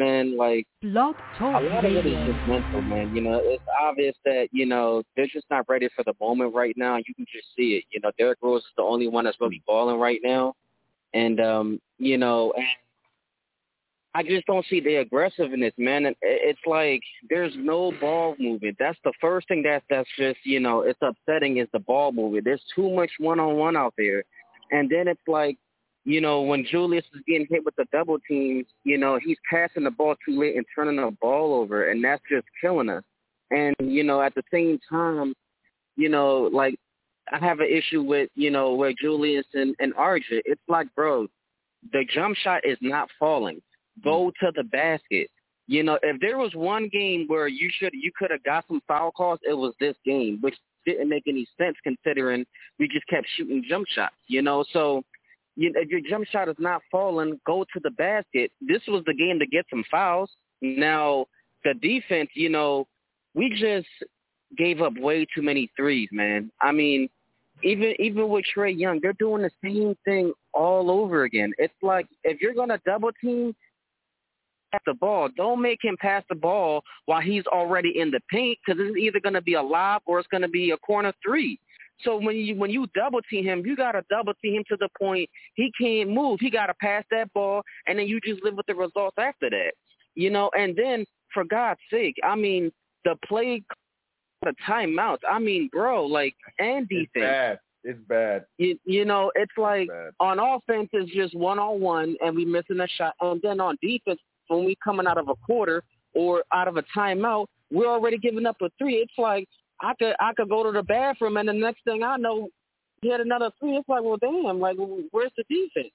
man, like Blog a Talk lot of it is Radio. just mental, man. It's obvious that they're just not ready for the moment right now. You can just see it. Derrick Rose is the only one that's really balling right now, and and I just don't see the aggressiveness, man. And it's like there's no ball movement. That's the first thing that's just it's upsetting is the ball movement. There's too much one-on-one out there, and then it's like when Julius is getting hit with the double teams, he's passing the ball too late and turning the ball over, and that's just killing us. And at the same time, like I have an issue with where Julius and RJ. It's like, bro, the jump shot is not falling. Go to the basket. If there was one game where you could have got some foul calls, it was this game, which didn't make any sense considering we just kept shooting jump shots. So if your jump shot is not falling, go to the basket. This was the game to get some fouls. Now the defense, we just gave up way too many threes, man. I mean, even with Trae Young, they're doing the same thing all over again. It's like if you're gonna double team the ball, don't make him pass the ball while he's already in the paint, because it's either going to be a lob or it's going to be a corner three. So when you double team him, you got to double team him to the point he can't move. He got to pass that ball, and then you just live with the results after that. And then for God's sake, I mean, the play, the timeouts. I mean, bro, like, and defense. It's bad. It's like on offense it's just one-on-one and we missing a shot, and then on defense, when we coming out of a quarter or out of a timeout, we're already giving up a three. It's like I could go to the bathroom and the next thing I know, he had another three. It's like, well, damn, like where's the defense?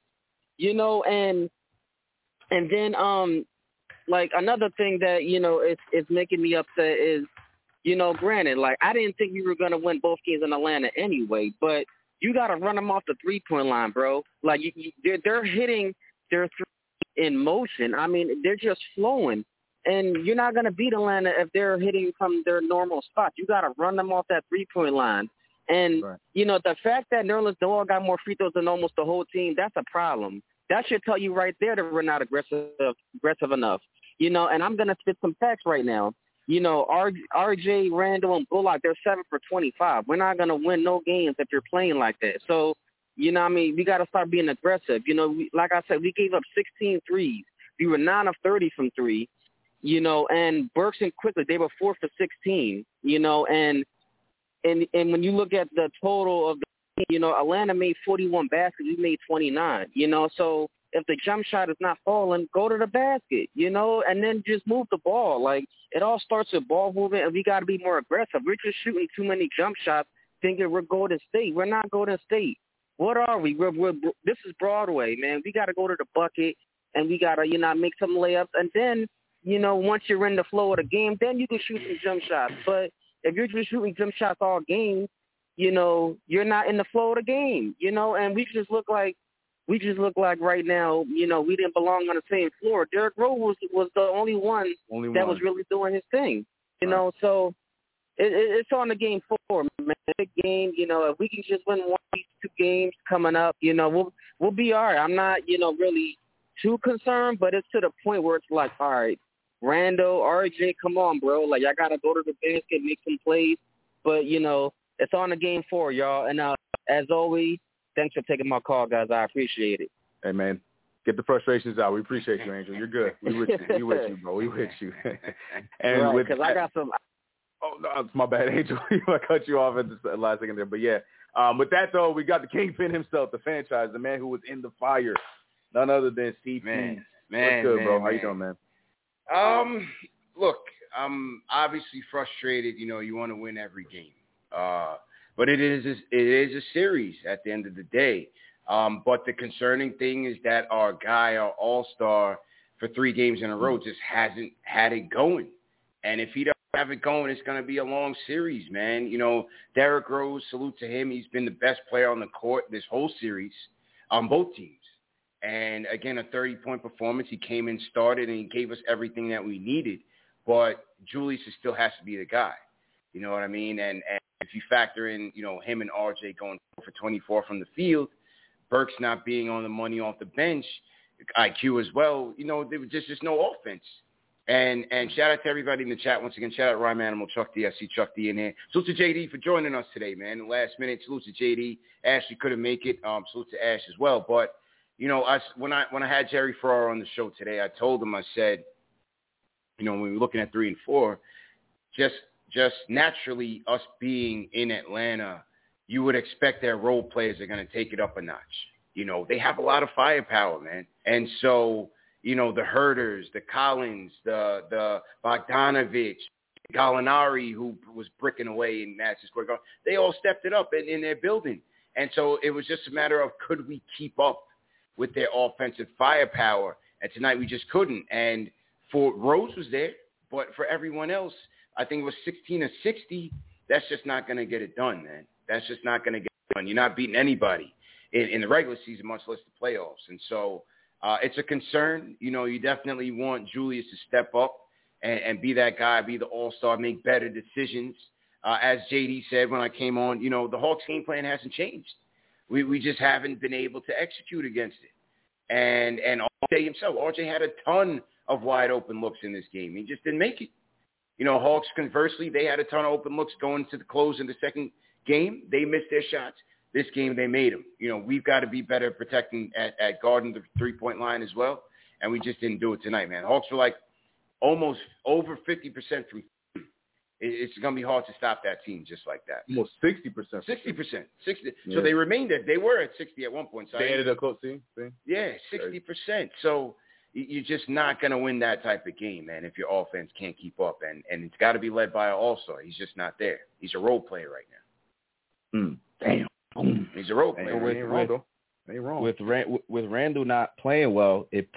And then like another thing that it's making me upset is granted, like I didn't think we were gonna win both games in Atlanta anyway, but you got to run them off the 3-point line, bro. Like they're hitting their three in motion. I mean, they're just flowing. And you're not going to beat Atlanta if they're hitting from their normal spot. You got to run them off that 3-point line. And, the fact that Nerlens Noel got more free throws than almost the whole team, that's a problem. That should tell you right there that we're not aggressive enough. And I'm going to spit some facts right now. RJ, Randall, and Bullock, they're 7 for 25. We're not going to win no games if you're playing like that. So, we got to start being aggressive. Like I said, we gave up 16 threes. We were 9 of 30 from three, and Burks and Quickly, they were 4 for 16, and when you look at the total of the, Atlanta made 41 baskets, we made 29, so if the jump shot is not falling, go to the basket, and then just move the ball. Like, it all starts with ball movement, and we got to be more aggressive. We're just shooting too many jump shots thinking we're Golden State. We're not Golden State. What are we? This is Broadway, man. We got to go to the bucket, and we got to, make some layups. And then, once you're in the flow of the game, then you can shoot some jump shots. But if you're just shooting jump shots all game, you're not in the flow of the game, and we just look like right now, we didn't belong on the same floor. Derrick Rose was the only one that was really doing his thing, so it's on the game 4, man. Big game, if we can just win one of these 2 games coming up, we'll be all right. I'm not, really too concerned, but it's to the point where it's like, all right, Randall, RJ, come on, bro. Like, I got to go to the basket, make some plays. But, it's on the game 4, y'all. And as always, thanks for taking my call, guys. I appreciate it. Hey, man. Get the frustrations out. We appreciate you, Angel. You're good. We with you. We with you, bro. We with you. And right, because I got some – oh, no, it's my bad, Angel. I cut you off at the last second there. But, yeah, with that, though, we got the kingpin himself, the franchise, the man who was in the fire, none other than CP. Man, what's good, bro? Man. How you doing, man? Look, I'm obviously frustrated. You want to win every game. But it is a series at the end of the day. But the concerning thing is that our guy, our all-star, for 3 games in a row just hasn't had it going. And if he doesn't have it going, it's going to be a long series, man. Derrick Rose, salute to him. He's been the best player on the court this whole series on both teams. And, again, a 30-point performance. He came in, started, and he gave us everything that we needed. But Julius still has to be the guy. You know what I mean? And if you factor in, him and RJ going for 24 from the field, Burks not being on the money off the bench, IQ as well. You know, there was just no offense. And shout out to everybody in the chat. Once again, shout out Rhyme Animal, Chuck D. I see Chuck D in here. Salute to JD for joining us today, man. Last minute, salute to JD. Ashley couldn't make it. Salute to Ash as well. But, you know, when I had Jerry Ferrara on the show today, I told him, I said, you know, when we were looking at 3 and 4, just naturally us being in Atlanta, you would expect their role players are going to take it up a notch. You know, they have a lot of firepower, man. And so, you know, the Herders, the Collins, the Bogdanovich, Gallinari, who was bricking away in Madison Square Garden, they all stepped it up in their building. And so it was just a matter of could we keep up with their offensive firepower? And tonight we just couldn't. And for Rose was there, but for everyone else, I think it was 16 or 60. That's just not going to get it done, man. That's just not going to get it done. You're not beating anybody in the regular season, much less the playoffs. And so it's a concern. You know, you definitely want Julius to step up and be that guy, be the all-star, make better decisions. As JD said when I came on, you know, the Hawks game plan hasn't changed. We just haven't been able to execute against it. And RJ himself, RJ had a ton of wide open looks in this game. He just didn't make it. You know, Hawks, conversely, they had a ton of open looks going to the close in the second game. They missed their shots. This game, they made them. You know, we've got to be better protecting at guarding the three-point line as well, and we just didn't do it tonight, man. Hawks were like almost over 50% from three. It's going to be hard to stop that team just like that. Almost 60%. 60%. 60. Yeah. So they remained at, they were at 60 at one point. So they ended up close, see? Yeah, 60%. So you're just not going to win that type of game, man, if your offense can't keep up. And it's got to be led by an all-star. He's just not there. He's a role player right now. Damn. He's a role player. Ain't wrong. With Randall not playing well, it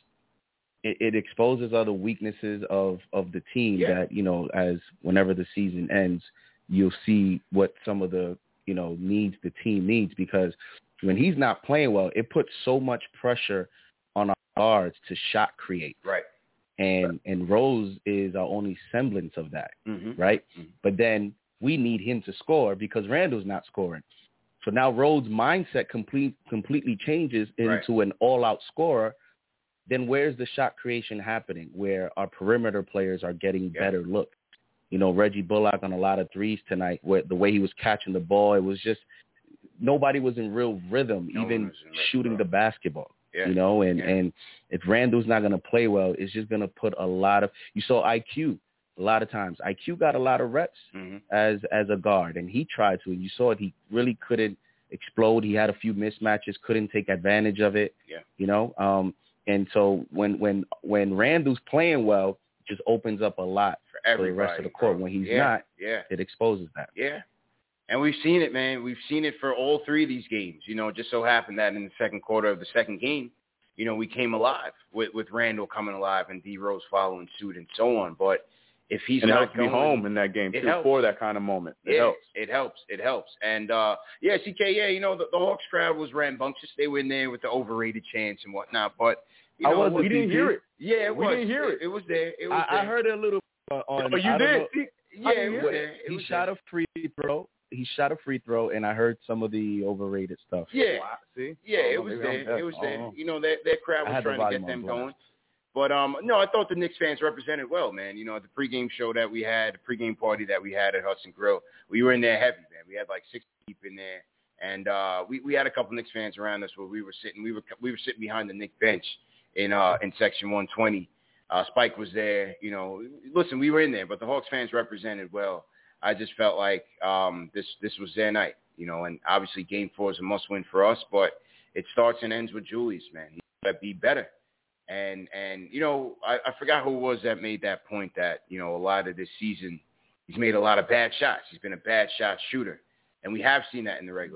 exposes other weaknesses of the team that, you know, as whenever the season ends, you'll see what some of the, you know, needs the team needs, because when he's not playing well, it puts so much pressure on our guards to shot create. Right. And Rose is our only semblance of that, right? Mm-hmm. But then we need him to score because Randall's not scoring. So now Rhodes' mindset completely changes into an all-out scorer. Then where's the shot creation happening where our perimeter players are getting better look? You know, Reggie Bullock on a lot of threes tonight, where the way he was catching the ball, it was just nobody was in real rhythm, even shooting the basketball. Yeah. You know, and if Randall's not going to play well, it's just going to put a lot of – you saw IQ a lot of times. IQ got a lot of reps as a guard, and he tried to. And you saw it. He really couldn't explode. He had a few mismatches, couldn't take advantage of it, you know. And so when Randall's playing well, it just opens up a lot for the rest of the court. When he's not, it exposes that. Yeah. And we've seen it, man. We've seen it for all three of these games. You know, it just so happened that in the second quarter of the second game, you know, we came alive with Randall coming alive and D Rose following suit and so on. But if he's not going home in that game too, for that kind of moment, it helps. It helps. And CK, you know, the Hawks crowd was rambunctious. They were in there with the overrated chants and whatnot. But you know, we didn't hear it. Yeah, we didn't hear it. It was there. I heard it a little on. Oh, you did? Yeah, it was there. He shot a free throw. He shot a free throw, and I heard some of the overrated stuff. Yeah, see? Yeah, it was there. It was there. You know, that crowd was trying to get them going. But, no, I thought the Knicks fans represented well, man. You know, at the pregame show that we had, the pregame party that we had at Hudson Grill, we were in there heavy, man. We had like 6 deep in there. And we had a couple Knicks fans around us where we were sitting. We were sitting behind the Knicks bench in section 120. Spike was there. You know, listen, we were in there, but the Hawks fans represented well. I just felt like this was their night, you know, and obviously Game 4 is a must-win for us, but it starts and ends with Julius, man. He's got to be better. And you know, I forgot who it was that made that point that, you know, a lot of this season he's made a lot of bad shots. He's been a bad shot shooter, and we have seen that in the regular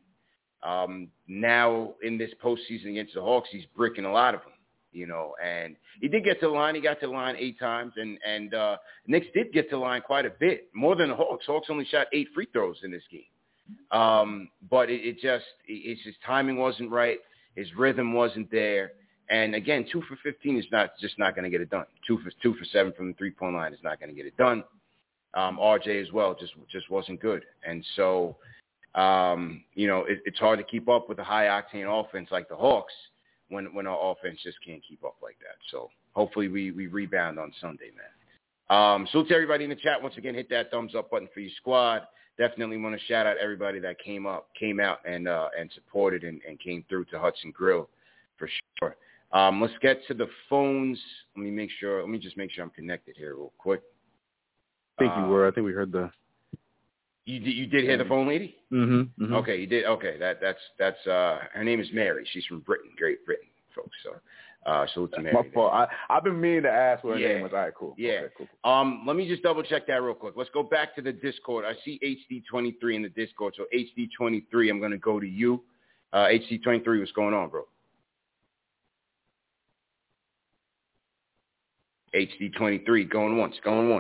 season. Now in this postseason against the Hawks, he's bricking a lot of them. You know, and he did get to the line. He got to the line 8 times, and Knicks did get to the line quite a bit, more than the Hawks. Hawks only shot 8 free throws in this game. But it's his timing wasn't right. His rhythm wasn't there. And again, 2 for 15 is not going to get it done. 2 for 7 from the 3-point line is not going to get it done. RJ as well just wasn't good. And so, you know, it's hard to keep up with a high octane offense like the Hawks when our offense just can't keep up like that. So hopefully we rebound on Sunday, man. Salute to everybody in the chat. Once again, hit that thumbs up button for your squad. Definitely want to shout out everybody that came out and supported and came through to Hudson Grill for sure. Let's get to the phones. Let me just make sure I'm connected here real quick. I think you were. I think we heard the. You did hear the phone lady? Mm-hmm. Okay, you did. Okay, that's her name is Mary. She's from Britain, Great Britain, folks. So, salute to Mary. My fault. I've been meaning to ask what her name was. All right, cool. Yeah. Okay, cool. Let me just double check that real quick. Let's go back to the Discord. I see HD23 in the Discord. So HD23, I'm gonna go to you. HD23, what's going on, bro? HD23, going once.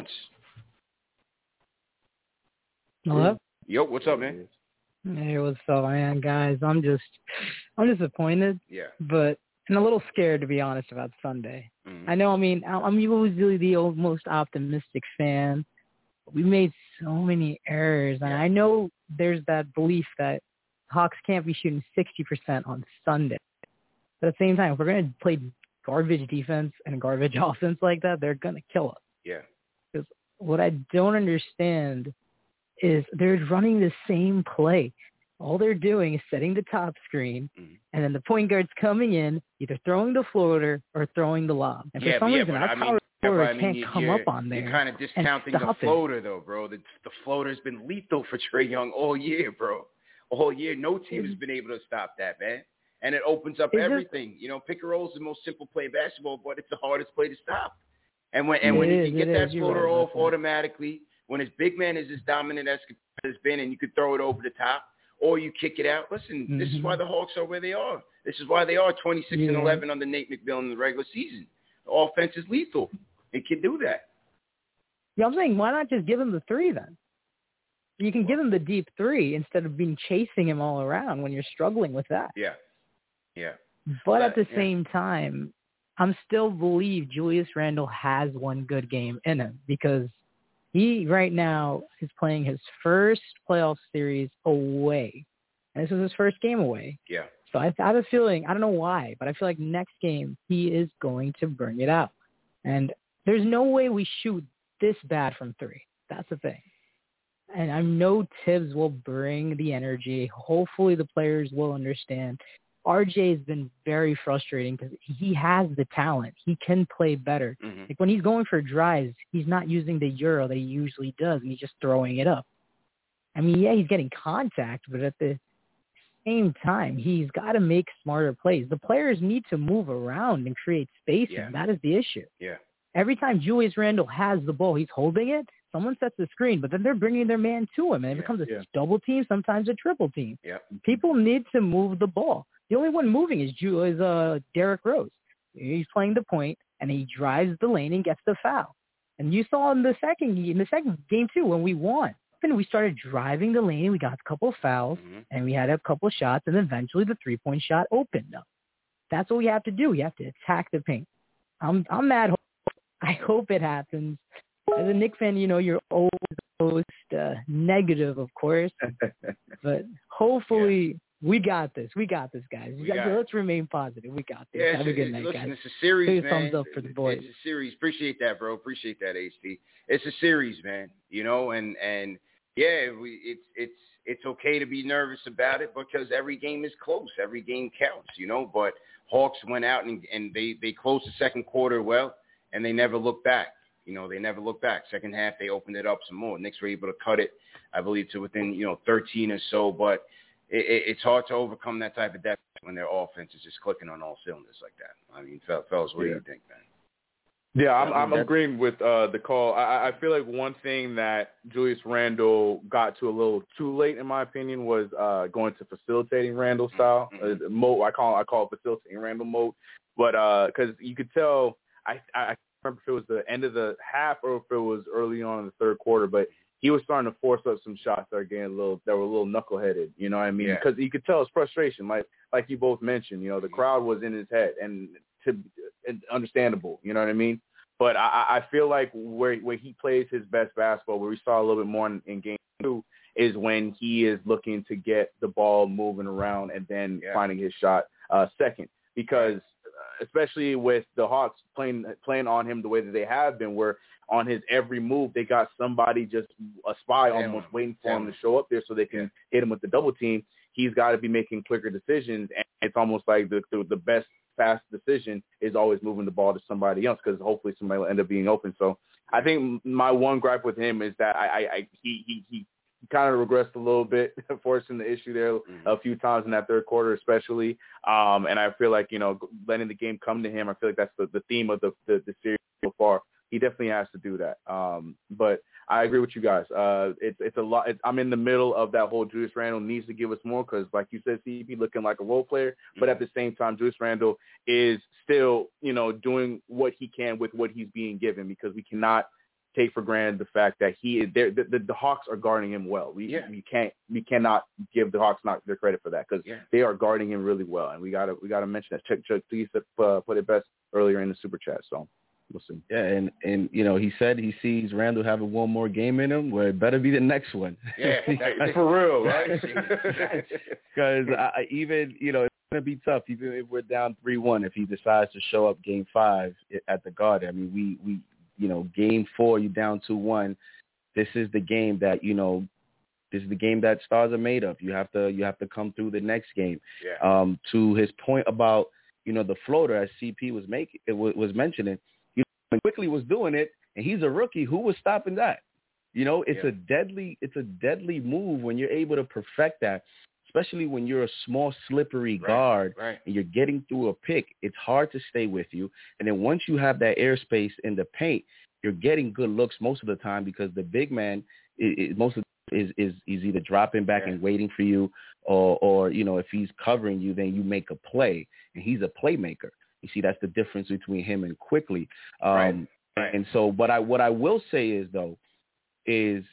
Hello? Yo, what's up, man? Hey, what's up, man, guys? I'm disappointed. Yeah. But I'm a little scared, to be honest, about Sunday. Mm-hmm. I know, I'm usually the most optimistic fan. We made so many errors, and I know there's that belief that Hawks can't be shooting 60% on Sunday. But at the same time, if we're going to play garbage defense and garbage offense like that, they're going to kill us. Yeah. Because what I don't understand is they're running the same play. All they're doing is setting the top screen, and then the point guard's coming in, either throwing the floater or throwing the lob. And for some reason, our power forward can't come up on there. You're kind of discounting the floater, though, bro. The floater's been lethal for Trae Young all year, bro. All year. No team has been able to stop that, man. And it opens up everything. Pick and roll is the most simple play in basketball, but it's the hardest play to stop. And when you get that floater off automatically, when his big man is as dominant as has been, and you could throw it over the top, or you kick it out. Listen, this is why the Hawks are where they are. This is why they are 26-11 under Nate McMillan in the regular season. The offense is lethal. It can do that. Yeah, I'm saying, why not just give him the three then? You can give him the deep three instead of chasing him all around when you're struggling with that. Yeah. But at the same time, I'm still believe Julius Randle has one good game in him, because he right now is playing his first playoff series away. And this is his first game away. Yeah. So I have a feeling, I don't know why, but I feel like next game he is going to bring it out. And there's no way we shoot this bad from three. That's the thing. And I know Tibbs will bring the energy. Hopefully the players will understand. RJ has been very frustrating because he has the talent. He can play better. Like when he's going for drives, he's not using the Euro that he usually does, and he's just throwing it up. I mean, yeah, he's getting contact, but at the same time, he's got to make smarter plays. The players need to move around and create spacing. Yeah. That is the issue. Yeah. Every time Julius Randle has the ball, he's holding it. Someone sets the screen, but then they're bringing their man to him, and it becomes a double team, sometimes a triple team. Yeah. People need to move the ball. The only one moving is Derrick Rose. He's playing the point, and he drives the lane and gets the foul. And you saw in the second game too, when we won, and we started driving the lane. We got a couple of fouls, and we had a couple of shots, and eventually the three-point shot opened up. That's what we have to do. We have to attack the paint. I'm mad. I hope it happens. As a Knicks fan, you're always negative, of course, but hopefully. We got this. We got this, guys. Let's remain positive. We got this. Yeah, have a good night, guys. It's a series, man. Thumbs up for the boys. It's a series. Appreciate that, bro. Appreciate that, HD. It's a series, man. And yeah, it's okay to be nervous about it because every game is close. Every game counts, But Hawks went out and they closed the second quarter well, and they never looked back. They never looked back. Second half, they opened it up some more. Knicks were able to cut it, I believe, to within 13 or so, but. It's hard to overcome that type of depth when their offense is just clicking on all cylinders like that. I mean, fellas, what do you think, man? Yeah, I'm agreeing with the call. I feel like one thing that Julius Randle got to a little too late, in my opinion, was going to facilitating Randle style mode. I call it facilitating Randle mode, but because you could tell, I remember if it was the end of the half or if it was early on in the third quarter, but. He was starting to force up some shots that were a little knuckleheaded, you know what I mean? Because you could tell his frustration, like you both mentioned, the crowd was in his head and understandable, you know what I mean? But I feel like where he plays his best basketball, where we saw a little bit more in game two, is when he is looking to get the ball moving around and then finding his shot second. because especially with the Hawks playing on him the way that they have been, where on his every move they got somebody, just a spy almost waiting for him to show up there so they can hit him with the double team. He's got to be making quicker decisions, and it's almost like the best fast decision is always moving the ball to somebody else, because hopefully somebody will end up being open. So I think my one gripe with him is that he kind of regressed a little bit, forcing the issue there a few times in that third quarter especially. And I feel like, letting the game come to him, I feel like that's the theme of the series so far. He definitely has to do that. But I agree with you guys. It's a lot. I'm in the middle of that whole Julius Randle needs to give us more, because, like you said, CP looking like a role player, but at the same time, Julius Randle is still, doing what he can with what he's being given, because we cannot take for granted the fact that he is there. The Hawks are guarding him well. We cannot give the Hawks not their credit for that, because they are guarding him really well, and we gotta mention that. Chuck please put it best earlier in the super chat. So we'll see. Yeah, and he said he sees Randle having one more game in him. Well, it better be the next one. Yeah, for real, right? Because even it's gonna be tough, even if we're down 3-1. If he decides to show up Game 5 at the Garden, I mean, we Game 4, you down 2-1. This is the game that this is the game that stars are made of. You have to come through the next game. Yeah. To his point about the floater, as CP was mentioning, when Quickly was doing it, and he's a rookie, who was stopping that? It's a deadly move when you're able to perfect that, especially when you're a small, slippery guard and you're getting through a pick. It's hard to stay with you. And then once you have that airspace in the paint, you're getting good looks most of the time, because the big man is either dropping back and waiting for you, or if he's covering you, then you make a play, and he's a playmaker. You see, that's the difference between him and Quickly. And so what I will say is, though, is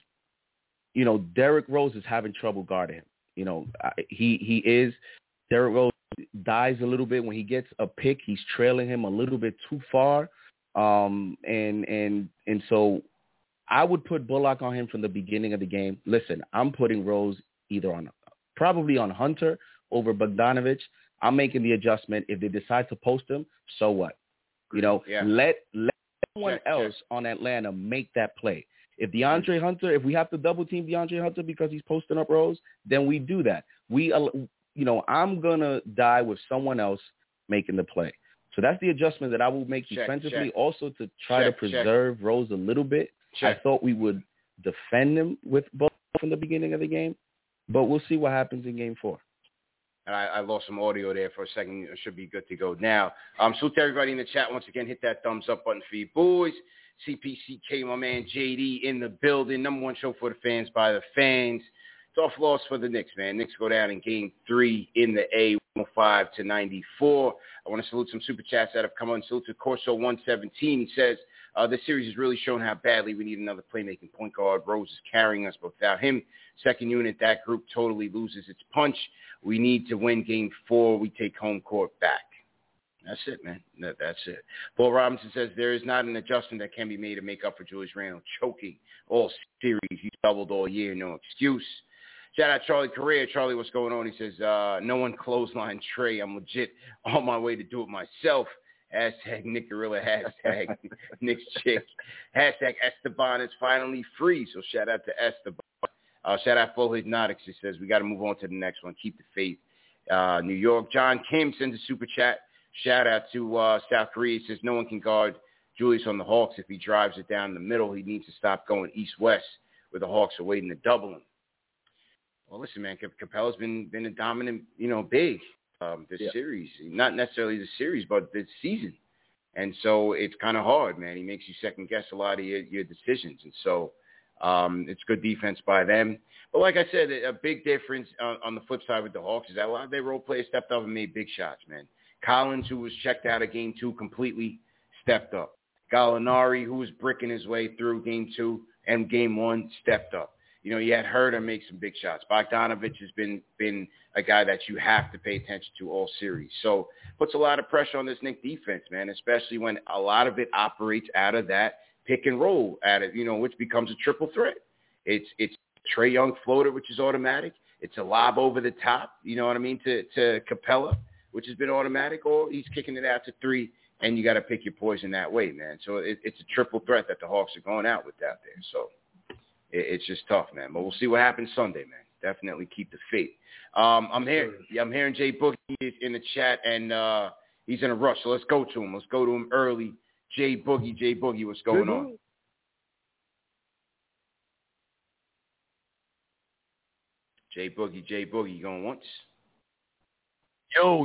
Derrick Rose is having trouble guarding him. He is. Derrick Rose dies a little bit when he gets a pick. He's trailing him a little bit too far, and so I would put Bullock on him from the beginning of the game. Listen, I'm putting Rose probably on Hunter over Bogdanovic. I'm making the adjustment. If they decide to post him, so what? Let someone else on Atlanta make that play. If DeAndre Hunter, if we have to double team DeAndre Hunter because he's posting up Rose, then we do that. I'm going to die with someone else making the play. So that's the adjustment that I will make defensively, also to try to preserve Rose a little bit. I thought we would defend him with both from the beginning of the game, but we'll see what happens in Game 4. And I lost some audio there for a second. It should be good to go now. Salute to everybody in the chat. Once again, hit that thumbs up button for you boys. CPCK, my man JD in the building. Number one show for the fans by the fans. Tough loss for the Knicks, man. Knicks go down in Game 3 in the A, 105-94. I want to salute some super chats that have come on. Salute to Corso117. He says, this series has really shown how badly we need another playmaking point guard. Rose is carrying us, but without him, second unit, that group totally loses its punch. We need to win Game 4. We take home court back. That's it, man. That's it. Paul Robinson says there is not an adjustment that can be made to make up for Julius Randle choking all series. He's doubled all year. No excuse. Shout out Charlie Correa. Charlie, what's going on? He says, no one clothesline Trey. I'm legit on my way to do it myself. Hashtag Nick Gorilla. Hashtag Nick's chick. Hashtag Esteban is finally free. So shout out to Esteban. Shout out Full Hypnotics. He says, we got to move on to the next one. Keep the faith. New York. John Kim sends a super chat. Shout out to South Korea. He says, no one can guard Julius on the Hawks. If he drives it down the middle, he needs to stop going east-west where the Hawks are waiting to double him. Well, listen, man, Capella's been a dominant, big this series. Not necessarily the series, but this season. And so it's kind of hard, man. He makes you second-guess a lot of your decisions. And so it's good defense by them. But like I said, a big difference on the flip side with the Hawks is that a lot of their role players stepped up and made big shots, man. Collins, who was checked out of Game 2, completely stepped up. Gallinari, who was bricking his way through Game 2 and Game 1, stepped up. You had Herter make some big shots. Bogdanovic has been a guy that you have to pay attention to all series. So puts a lot of pressure on this Knicks defense, man, especially when a lot of it operates out of that pick and roll which becomes a triple threat. It's Trae Young floater, which is automatic. It's a lob over the top, you know what I mean, to Capella. which has been automatic, or he's kicking it out to 3, and you got to pick your poison that way, man. So it's a triple threat that the Hawks are going out with out there. So it's just tough, man. But we'll see what happens Sunday, man. Definitely keep the faith. I'm hearing Jay Boogie in the chat, and he's in a rush. So let's go to him. Let's go to him early. Jay Boogie, what's going on? Jay Boogie, going once? Yo.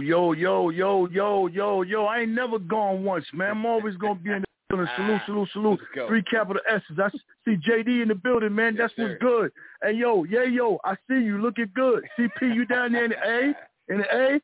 I ain't never gone once, man. I'm always going to be in the building. Salute. 3 capital S's. I see JD in the building, man. That's what's good. And yo, I see you looking good. CP, you down there in the A? In the A?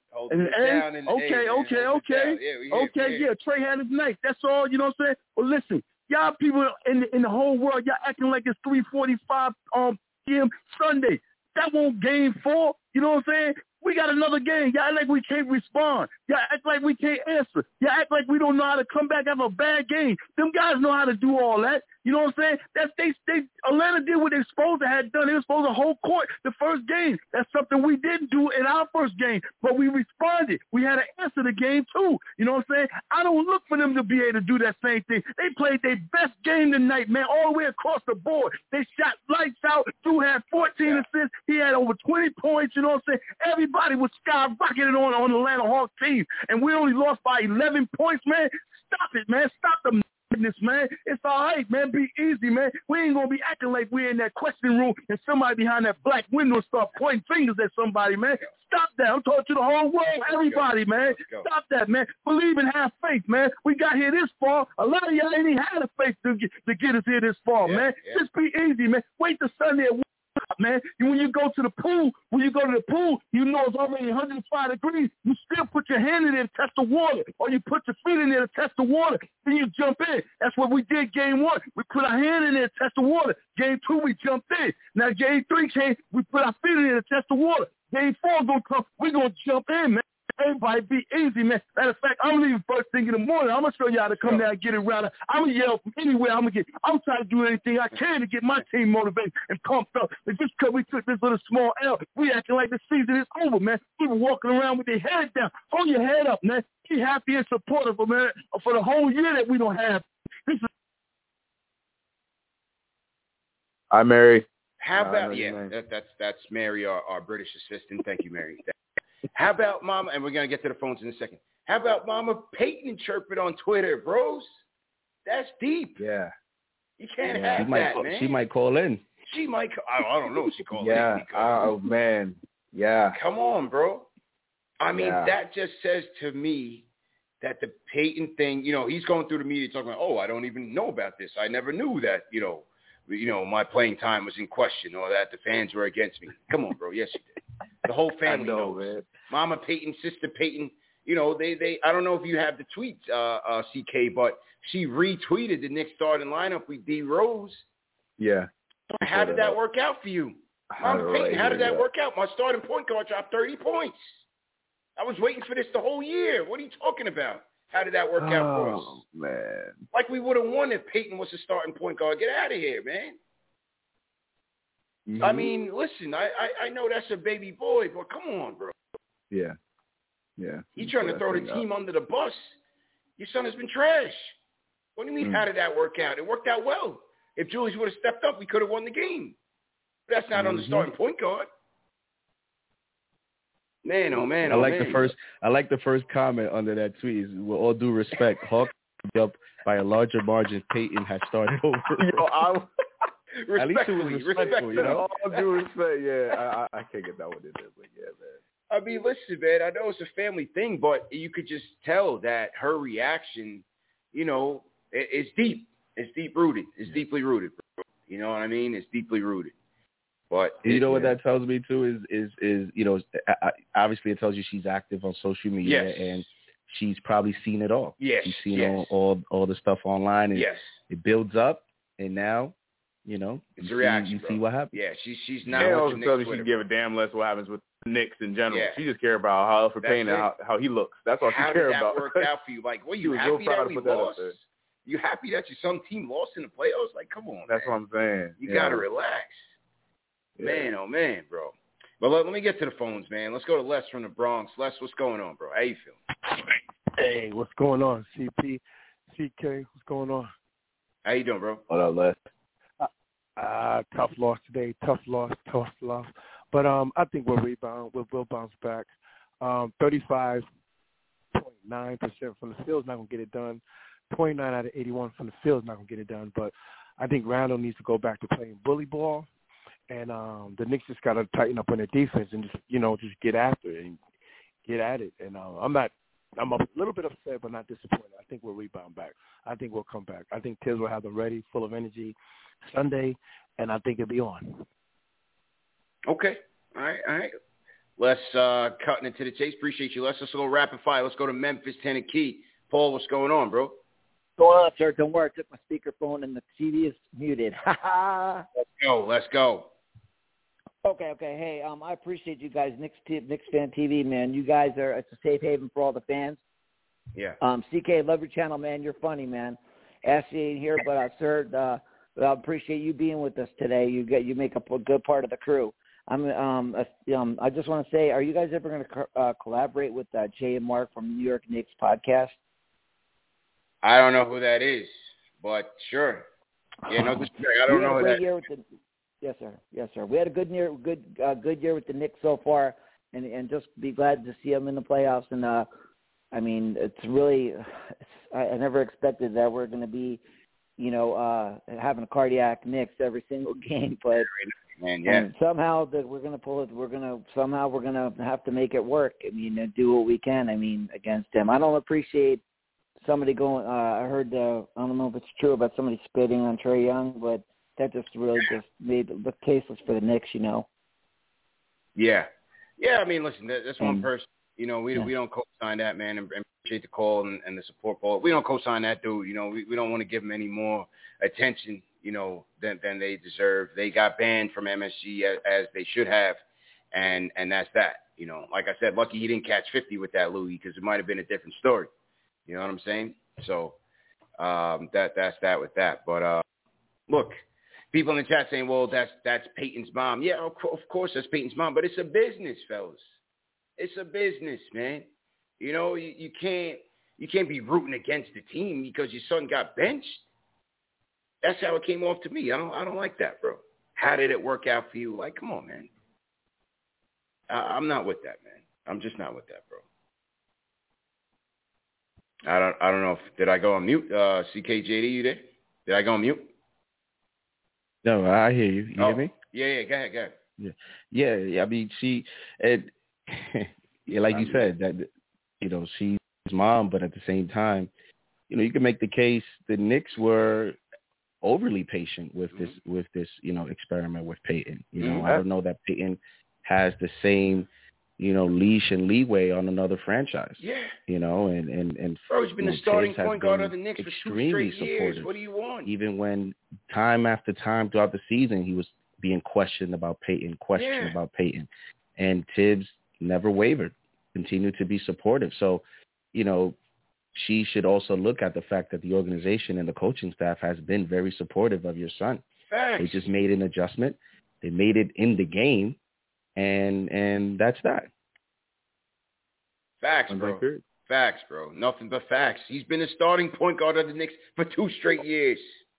Okay. Yeah, Trey had his night. That's all, you know what I'm saying? Well, listen, y'all people in the whole world, y'all acting like it's 3:45 p.m. Sunday. That won't game 4. You know what I'm saying? We got another game. Y'all act like we can't respond. Y'all act like we can't answer. Y'all act like we don't know how to come back after a bad game. Them guys know how to do all that. You know what I'm saying? Atlanta did what they supposed to have done. They were supposed to hold court the first game. That's something we didn't do in our first game, but we responded. We had to answer the game too. You know what I'm saying? I don't look for them to be able to do that same thing. They played their best game tonight, man, all the way across the board. They shot lights out. Drew had 14 assists. He had over 20 points. You know what I'm saying? Everybody was skyrocketing on the Atlanta Hawks team, and we only lost by 11 points, man. Stop it, man. Stop the madness, man. It's all right, man. Be easy, man. We ain't going to be acting like we're in that question room and somebody behind that black window start pointing fingers at somebody, man. Stop that. I'm talking to the whole world, everybody, man. Stop that, man. Believe and have faith, man. We got here this far. A lot of y'all ain't even had the faith to get us here this far, man. Just be easy, man. Wait till Sunday at man. When you go to the pool, you know it's already 105 degrees. You still put your hand in there to test the water, or you put your feet in there to test the water. Then you jump in. That's what we did game 1. We put our hand in there to test the water. Game 2, we jumped in. Now game 3 came, we put our feet in there to test the water. Game 4 gonna come, we're gonna jump in, man. Everybody be easy, man. Matter of fact, I'm leaving first thing in the morning. I'm going to show y'all to come down and get it right. I'm going to yell from anywhere. I'm trying to do anything I can to get my team motivated and pumped up. And just because we took this little small L, we acting like the season is over, man. People walking around with their head down. Hold your head up, man. Be happy and supportive, man, for the whole year that we don't have. Hi, Mary. How about, that's Mary, our British assistant. Thank you, Mary. How about Mama, and we're going to get to the phones in a second. How about Mama Peyton chirping on Twitter, bros? That's deep. Yeah. You can't have that, man. She might call in. She might. I don't know if she called in. Yeah. Oh, man. Yeah. Come on, bro. I mean, that just says to me that the Peyton thing, he's going through the media talking about, I don't even know about this. I never knew that, my playing time was in question or that the fans were against me. Come on, bro. Yes, you did. The whole family knows. Man. Mama Peyton, Sister Peyton, they I don't know if you have the tweets, CK, but she retweeted the Knicks starting lineup with D Rose. Yeah. How did that work out for you? Mama Peyton, how did that work out? My starting point guard dropped 30 points. I was waiting for this the whole year. What are you talking about? How did that work out for us? Oh, man. Like we would have won if Peyton was the starting point guard. Get out of here, man. Mm-hmm. I mean, listen, I know that's a baby boy, but come on, bro. Yeah. Yeah. He's trying to throw the team under the bus. Your son has been trash. What do you mean, how did that work out? It worked out well. If Julius would have stepped up, we could have won the game. But that's not on the starting point guard. Man, oh man, I like the first comment under that tweet. Is, with all due respect, Hawks up by a larger margin. Peyton has started over. At least it was respectful, All due respect, yeah. I can't get that one in there, but yeah, man. I mean, listen, man, I know it's a family thing, but you could just tell that her reaction, it's deep. It's deep-rooted. It's deeply rooted, bro. You know what I mean? It's deeply rooted. But what that tells me too is obviously it tells you she's active on social media and she's probably seen it all. Yes. She's seen all the stuff online and it builds up and now, it's a reaction. You see what happens. Yeah, she's not. She also tells me she can give a damn less what happens with the Knicks in general. Yeah. She just cares about how Elfrid Payne and how he looks. That's all she cares about. How did that work out for you? Like, you happy that we lost? You happy that some team lost in the playoffs? Like, come on, That's what I'm saying. You gotta relax. Yeah. Man, oh man, bro. But let me get to the phones, man. Let's go to Les from the Bronx. Les, what's going on, bro? How you feeling? Hey, what's going on, CP? CK, what's going on? How you doing, bro? What up, Les? Tough loss today. Tough loss. But I think we'll rebound. We'll bounce back. 35.9% from the field's not going to get it done. 29 out of 81 from the field's not going to get it done. But I think Randall needs to go back to playing bully ball. And the Knicks just got to tighten up on their defense and just get after it and get at it. And I'm a little bit upset, but not disappointed. I think we'll rebound back. I think we'll come back. I think Tibbs will have them ready, full of energy Sunday, and I think it'll be on. Okay. All right. Let's cutting into the chase. Appreciate you. Let's go rapid fire. Let's go to Memphis, Tennessee. Paul, what's going on, bro? Going on, sir? Don't worry. I took my speakerphone and the TV is muted. Let's go. Okay. Hey, I appreciate you guys. Knicks Fan TV, man. You guys it's a safe haven for all the fans. Yeah. CK, love your channel, man. You're funny, man. Ashley ain't here, but sir, I appreciate you being with us today. You make up a good part of the crew. I just want to say, are you guys ever going to collaborate with Jay and Mark from New York Knicks podcast? I don't know who that is, but sure. Yeah, no, I don't know who that is. Yes, sir. We had a good year with the Knicks so far, and just be glad to see them in the playoffs. And it's really, I never expected that we're going to be, having a cardiac Knicks every single game, but somehow that we're going to pull it. We're going to have to make it work. Do what we can. Against them. I don't appreciate somebody going. I heard. I don't know if it's true about somebody spitting on Trae Young, but that just really just made it look tasteless for the Knicks, Yeah. Listen, that's one person. We don't co-sign that, man, and appreciate the call and the support call. We don't co-sign that dude. We don't want to give him any more attention, than they deserve. They got banned from MSG as they should have, and that's that. Like I said, lucky he didn't catch 50 with that Louis, because it might have been a different story. You know what I'm saying? So that's that with that. But look. People in the chat saying, well, that's Peyton's mom. Yeah, of course that's Peyton's mom, but it's a business, fellas. It's a business, man. You can't be rooting against the team because your son got benched. That's how it came off to me. I don't like that, bro. How did it work out for you? Like, come on, man. I'm not with that, man. I'm just not with that, bro. I don't know did I go on mute? CKJD, you there? Did I go on mute? No, I hear you. You hear me? Yeah. Go ahead. Yeah. She, like you said, that she's his mom, but at the same time, you can make the case the Knicks were overly patient with this experiment with Peyton. I don't know that Peyton has the same leash and leeway on another franchise. Yeah. And bro, he's been the starting point guard of the Knicks for 2 straight years. What do you want? Even when time after time throughout the season he was being questioned about Peyton, and Tibbs never wavered, continued to be supportive. So, she should also look at the fact that the organization and the coaching staff has been very supportive of your son. Facts. They just made an adjustment. They made it in the game. And that's that. Facts, bro. Facts, bro. Nothing but facts. He's been the starting point guard of the Knicks for 2 straight years.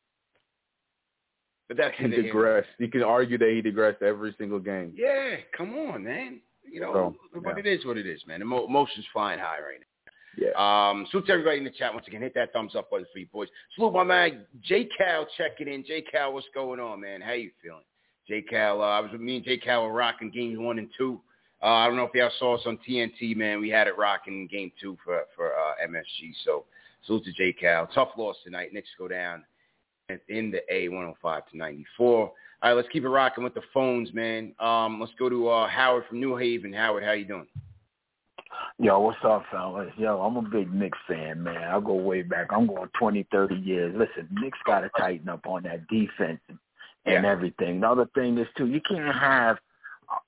But that's he digressed. You can argue that he digressed every single game. Yeah, come on, man. But it is what it is, man. Emotions flying high right now. Yeah. Salute to everybody in the chat once again. Hit that thumbs up button for you boys. Salute my man J Cal checking in. J Cal, what's going on, man? How you feeling? J Cal, me and J Cal were rocking games 1 and 2. I don't know if y'all saw us on TNT, man. We had it rocking game 2 for MSG. So salute to J Cal. Tough loss tonight. Knicks go down in the A, 105-94. All right, let's keep it rocking with the phones, man. Let's go to Howard from New Haven. Howard, how you doing? Yo, what's up, fellas? Yo, I'm a big Knicks fan, man. I go way back. I'm going 20, 30 years. Listen, Knicks got to tighten up on that defense and everything. The other thing is, too, you can't have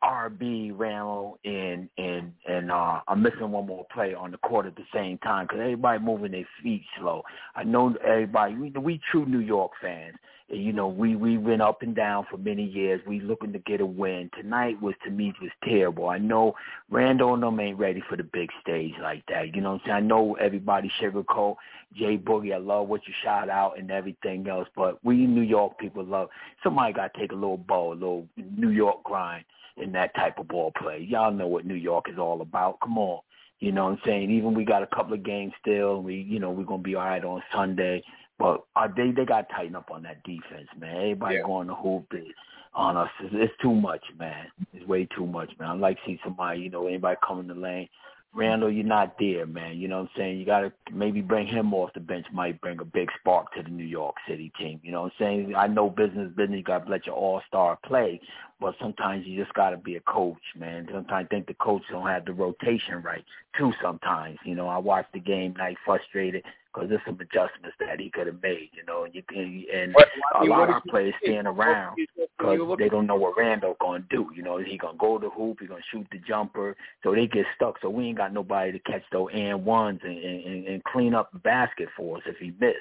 RB, Randall, and I'm missing one more player on the court at the same time because everybody moving their feet slow. I know everybody. We true New York fans. You know, we went up and down for many years. We looking to get a win. Tonight was terrible. I know Randall and them ain't ready for the big stage like that. You know what I'm saying? I know everybody sugarcoat Jay Boogie. I love what you shout out and everything else, but we New York people love somebody got to take a little ball, a little New York grind in that type of ball play. Y'all know what New York is all about. Come on. You know what I'm saying? Even we got a couple of games still. We're going to be all right on Sunday. But they got to tighten up on that defense, man. Everybody going to hoop on us. It's too much, man. It's way too much, man. I like seeing somebody, anybody come in the lane. Randall, you're not there, man. You know what I'm saying? You got to maybe bring him off the bench, might bring a big spark to the New York City team. You know what I'm saying? I know business, you got to let your all-star play, but sometimes you just got to be a coach, man. Sometimes I think the coach don't have the rotation right, too, sometimes. I watched the game night frustrated because there's some adjustments that he could have made, and a lot of our players stand around because they don't know what Randall going to do. He going to go to the hoop, he going to shoot the jumper, so they get stuck. So we ain't got nobody to catch those and ones and clean up the basket for us if he miss,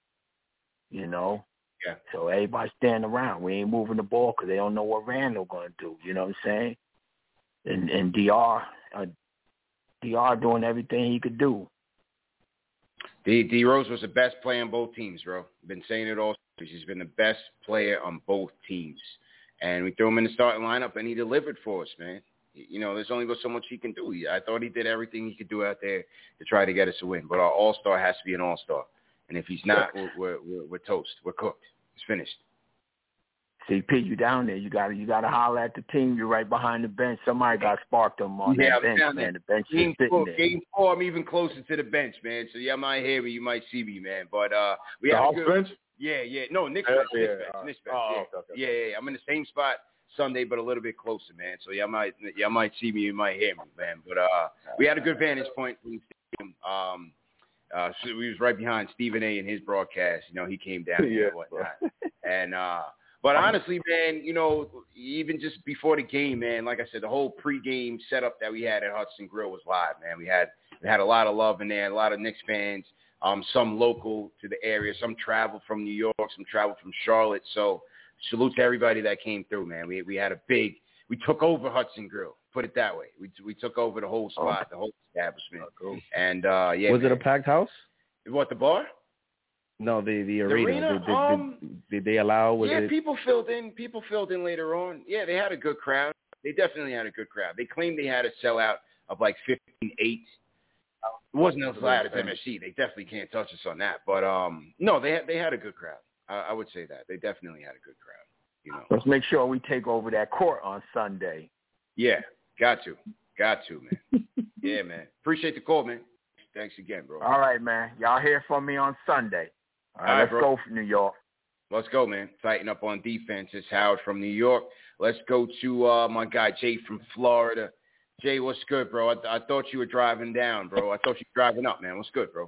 Yeah. So everybody stand around. We ain't moving the ball because they don't know what Randall going to do. You know what I'm saying? And DR doing everything he could do. D Rose was the best player on both teams, bro. Been saying it all. He's been the best player on both teams. And we threw him in the starting lineup, and he delivered for us, man. There's only so much he can do. I thought he did everything he could do out there to try to get us a win. But our all-star has to be an all-star. And if he's not, we're toast. We're cooked. It's finished. CP, you down there. You gotta holler at the team. You're right behind the bench. Somebody got sparked them on that bench, man. The bench is sitting there. Game 4, I'm even closer to the bench, man. So y'all might hear me, you might see me, man. But we the have Hawks bench? Yeah. No, Knicks bench. Knicks bench. Okay. Yeah. I'm in the same spot Sunday, but a little bit closer, man. So y'all might see me, you might hear me, man. But we had a good vantage point from the stadium. So we was right behind Stephen A. in his broadcast. He came down and whatnot. And but honestly, man, even just before the game, man, like I said, the whole pregame setup that we had at Hudson Grill was live, man. We had a lot of love in there, a lot of Knicks fans, some local to the area, some traveled from New York, some traveled from Charlotte. So salute to everybody that came through, man. We had we took over Hudson Grill, put it that way. We took over the whole spot, the whole establishment. Cool. And was it a packed house? What, the bar? No, the arena. Did they allow? People filled in. People filled in later on. Yeah, they had a good crowd. They definitely had a good crowd. They claimed they had a sellout of like 15-8. It wasn't as loud as MSG. They definitely can't touch us on that. But no, they had a good crowd. I would say that they definitely had a good crowd. Let's make sure we take over that court on Sunday. Yeah, got to, man. Yeah, man. Appreciate the call, man. Thanks again, bro. All right, man. Y'all hear from me on Sunday. All right, let's go for New York. Let's go, man. Tighten up on defense. It's Howard from New York. Let's go to my guy, Jay from Florida. Jay, what's good, bro? I thought you were driving down, bro. I thought you were driving up, man. What's good, bro?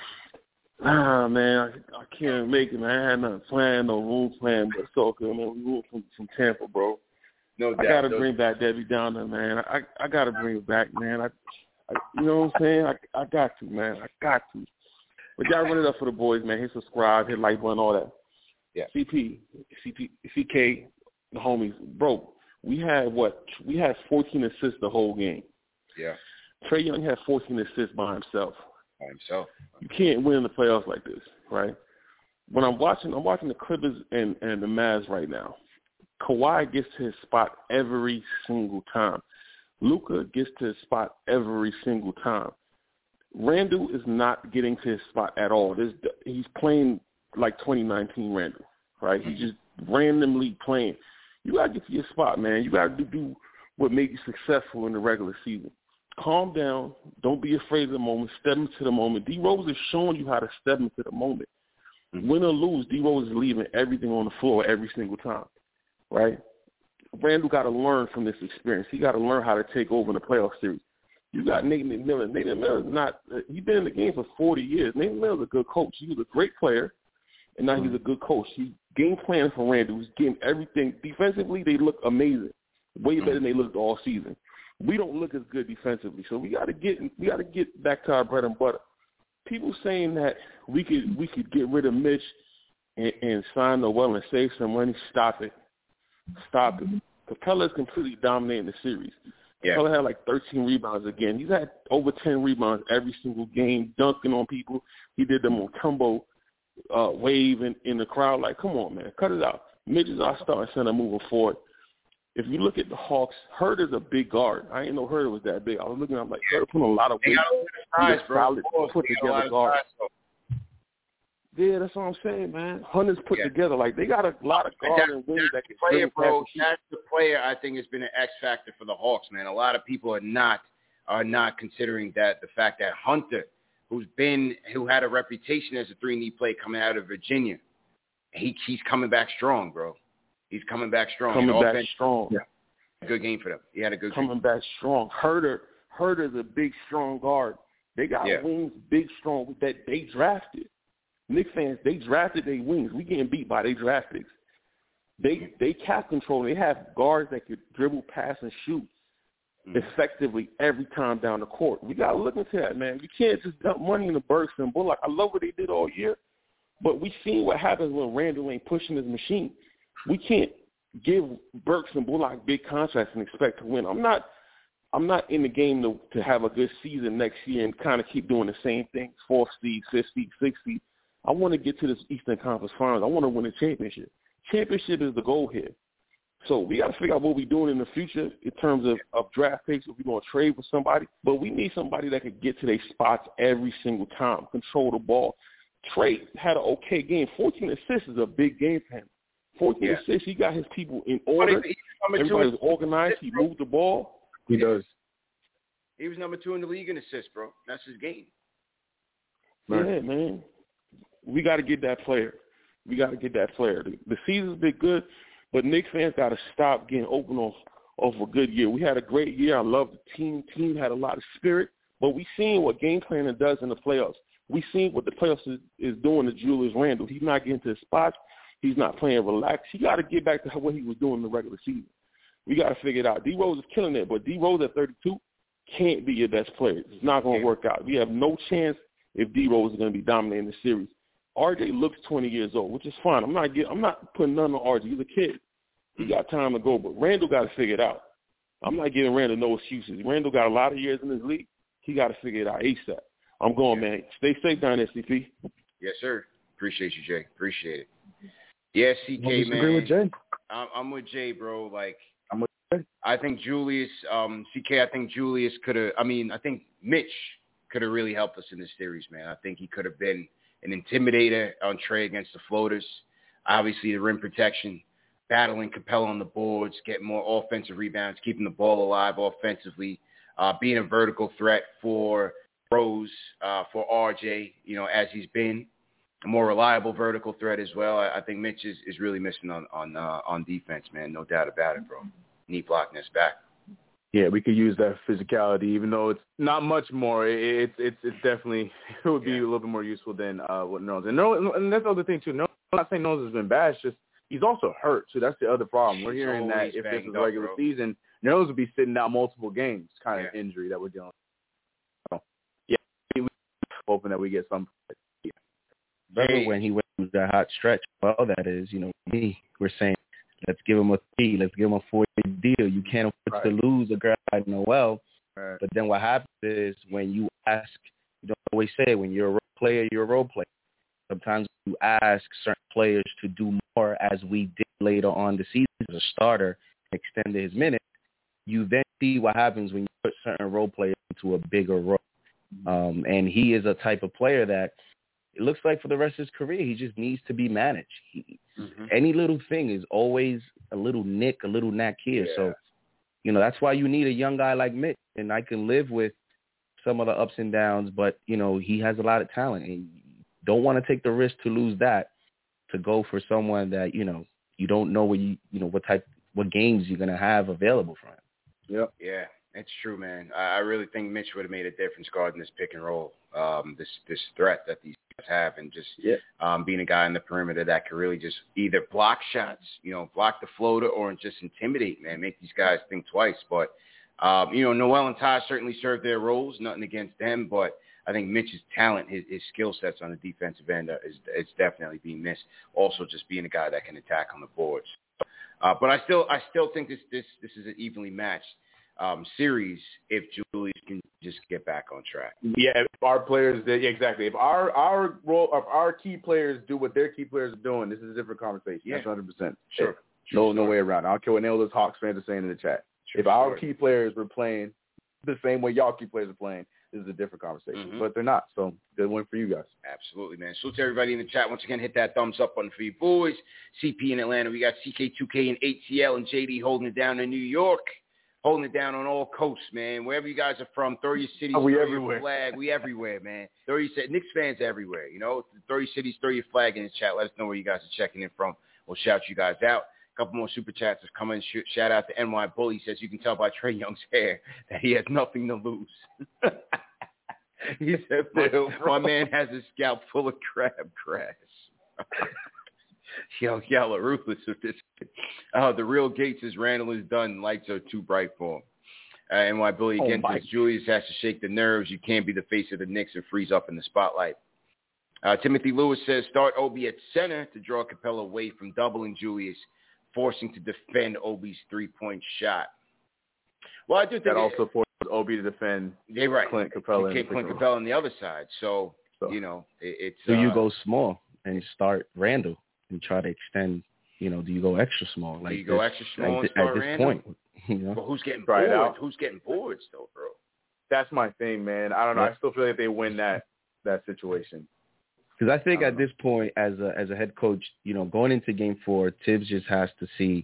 Man, I can't make it, man. I had nothing planned, no room planned, but it's all good, man. We moved from Tampa, bro. No doubt. I got to bring back Debbie Downer, man. I got to bring her back, man. I you know what I'm saying? I got to, man. I got to. But y'all run it up for the boys, man. Hit subscribe, hit like button, all that. Yeah. CK, the homies. Bro, we had 14 assists the whole game. Yeah. Trae Young had 14 assists by himself. You can't win in the playoffs like this, right? When I'm watching the Clippers and the Mavs right now. Kawhi gets to his spot every single time. Luka gets to his spot every single time. Randall is not getting to his spot at all. He's playing like 2019 Randall, right? He's just randomly playing. You got to get to your spot, man. You got to do what made you successful in the regular season. Calm down. Don't be afraid of the moment. Step into the moment. D Rose is showing you how to step into the moment. Win or lose, D Rose is leaving everything on the floor every single time, right? Randall got to learn from this experience. He got to learn how to take over in the playoff series. You got Nate McMillan. Nate McMillan's he's been in the game for 40 years. Nate McMillan's a good coach. He was a great player, and now he's a good coach. He game planning for Randall. He's getting everything. Defensively, they look amazing. way better than they looked all season. We don't look as good defensively, so we got to get back to our bread and butter. People saying that we could get rid of Mitch and sign Noel and save some money. Stop it. Capella is completely dominating the series. Yeah. Capella had like 13 rebounds again. He's had over 10 rebounds every single game, dunking on people. He did them on Kumbo wave in the crowd. Like, come on, man, cut it out. Mitch is our starting center moving forward. If you look at the Hawks, Herder's a big guard. I didn't know Herder was that big. I was looking at him like, Herder put a lot of weight. He's a solid, put-together guard. Yeah, that's what I'm saying, man. Hunter's put together. Like, they got a lot of guards and wings that can play, bro. That's the player I think has been an X factor for the Hawks, man. A lot of people are not considering that the fact that Hunter, who had a reputation as a three-and-D play coming out of Virginia, he's coming back strong, bro. He's coming back strong. Yeah. Good game for them. He had a good game. Coming back strong. Herder's a big, strong guard. They got wings big, strong that they drafted. Knicks fans, they drafted their wings. We getting beat by their draft picks. They cap control. They have guards that could dribble, pass, and shoot effectively every time down the court. We got to look into that, man. We can't just dump money in the Burks and Bullock. I love what they did all year, but we seen what happens when Randall ain't pushing his machine. We can't give Burks and Bullock big contracts and expect to win. I'm not in the game to have a good season next year and kind of keep doing the same things, 4th seed, 5th seed, 6th seed. I want to get to this Eastern Conference Finals. I want to win a championship. Championship is the goal here. So we got to figure out what we're doing in the future in terms of draft picks, if we're going to trade with somebody. But we need somebody that could get to their spots every single time, control the ball. Trey had an okay game. 14 assists is a big game for him. 14 assists, he got his people in order. Everybody was organized. He moved the ball. He does. He was number 2 in the league in assists, bro. That's his game. Yeah, man. We got to get that player. The season's been good, but Knicks fans got to stop getting open off a good year. We had a great year. I love the team. Team had a lot of spirit, but we seen what game planning does in the playoffs. We seen what the playoffs is doing to Julius Randle. He's not getting to his spots. He's not playing relaxed. He got to get back to what he was doing in the regular season. We got to figure it out. D Rose is killing it, but D Rose at 32 can't be your best player. It's not going to work out. We have no chance if D Rose is going to be dominating the series. RJ looks 20 years old, which is fine. I'm not putting none on RJ. He's a kid. He got time to go, but Randle got to figure it out. I'm not giving Randle no excuses. Randle got a lot of years in this league. He got to figure it out ASAP. I'm going, man. Stay safe down there, CP. Yes, sir. Appreciate you, Jay. Appreciate it. Yeah, CK, man. Agree with Jay? I'm with Jay, bro. Like, I'm with Jay. I think Julius, CK, I think Julius I think Mitch could have really helped us in this series, man. I think he could have been an intimidator on Trey against the floaters. Obviously, the rim protection, battling Capella on the boards, getting more offensive rebounds, keeping the ball alive offensively, being a vertical threat for Rose, for RJ, as he's been. A more reliable vertical threat as well. I think Mitch is really missing on defense, man. No doubt about it, bro. Knee blocking us back. Yeah, we could use that physicality, even though it's not much more. It's definitely, it would be a little bit more useful than what Knowles. And that's the other thing too. I'm not saying Knowles has been bad. It's just he's also hurt, so that's the other problem. We're hearing that if this is a regular season, Knowles would be sitting out multiple games, kind of injury that we're dealing with. So, yeah, we're hoping that we get some. Remember when he went through that hot stretch? Well, that is, we're saying, let's give him a 3, let's give him a 4-year deal. You can't afford to lose a guy like Noel. Right. But then what happens is when you ask, you don't always say when you're a role player, you're a role player. Sometimes you ask certain players to do more, as we did later on the season as a starter, extended his minutes. You then see what happens when you put certain role players into a bigger role. And he is a type of player that it looks like for the rest of his career, he just needs to be managed. Any little thing is always a little nick, a little knack here. Yeah. So, that's why you need a young guy like Mitch. And I can live with some of the ups and downs, but, he has a lot of talent. And you don't want to take the risk to lose that, to go for someone that, you don't know what games you're going to have available for him. Yep. Yeah, it's true, man. I really think Mitch would have made a difference guarding this pick and roll, this threat that these have, and just being a guy in the perimeter that can really just either block shots, block the floater, or just intimidate, man, make these guys think twice. But, Noel and Taj certainly served their roles, nothing against them, but I think Mitch's talent, his skill sets on the defensive end is definitely being missed. Also, just being a guy that can attack on the boards. But I still think this is an evenly matched series if Julius can just get back on track. Yeah, if our players, exactly. If our key players do what their key players are doing, this is a different conversation. Yeah. That's 100%. Sure. No way around. I don't care what any of those Hawks fans are saying in the chat. If our key players were playing the same way y'all key players are playing, this is a different conversation. But they're not, so good win for you guys. Absolutely, man. Salute to everybody in the chat. Once again, hit that thumbs up button for you boys. CP in Atlanta. We got CK2K and ATL and JD holding it down in New York. Holding it down on all coasts, man. Wherever you guys are from, throw your cities, throw your flag. We everywhere, man. Knicks fans everywhere, Throw your cities, throw your flag in the chat. Let us know where you guys are checking in from. We'll shout you guys out. A couple more super chats is coming. Shout out to NY Bully. He says, you can tell by Trae Young's hair that he has nothing to lose. He said, my man has a scalp full of crab grass. Y'all are ruthless with this. The real Gates is Randall is done. Lights are too bright for him. NY Bully again says, Julius has to shake the nerves. You can't be the face of the Knicks and freeze up in the spotlight. Timothy Lewis says, start Obi at center to draw Capella away from doubling Julius, forcing to defend Obi's three-point shot. Well, I do think that also forced Obi to defend Clint Capella. Clint Capella on the other side. So it's. Do you go small and start Randall and try to extend? Do you go extra small? Do you go extra small and start at this Randall? Point? But who's getting bored? Who's getting bored still, bro? That's my thing, man. I don't know. I still feel like they win that situation. Because I think at this point, as a head coach, going into Game 4, Tibbs just has to see,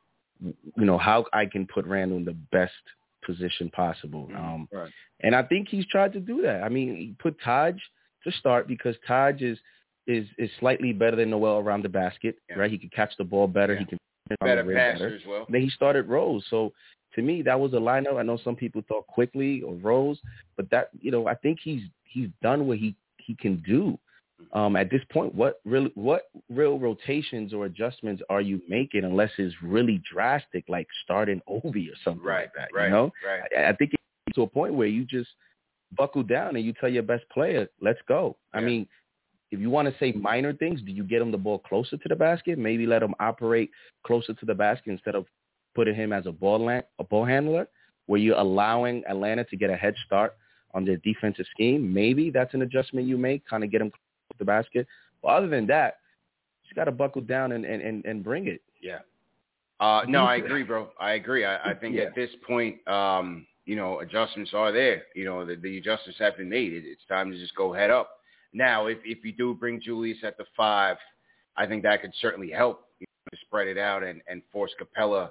how I can put Randall in the best position possible. Right. And I think he's tried to do that. I mean, he put Taj to start because Taj is slightly better than Noel around the basket, right? He can catch the ball better. He can better passer as well. Then he started Rose. So to me, that was a lineup. I know some people thought Quickly or Rose, but that I think he's done what he can do. At this point, what real rotations or adjustments are you making unless it's really drastic, like starting Obi or something like that? Right. I think it's to a point where you just buckle down and you tell your best player, let's go. Yeah. I mean, if you want to say minor things, do you get him the ball closer to the basket? Maybe let him operate closer to the basket instead of putting him as a ball handler, where you're allowing Atlanta to get a head start on their defensive scheme. Maybe that's an adjustment you make, kind of get him the basket. But other than that, you just got to buckle down and bring it. Yeah. No, I agree, bro. I agree. I think at this point, adjustments are there. The adjustments have been made. It's time to just go head up. Now, if you do bring Julius at the 5, I think that could certainly help to spread it out and force Capella,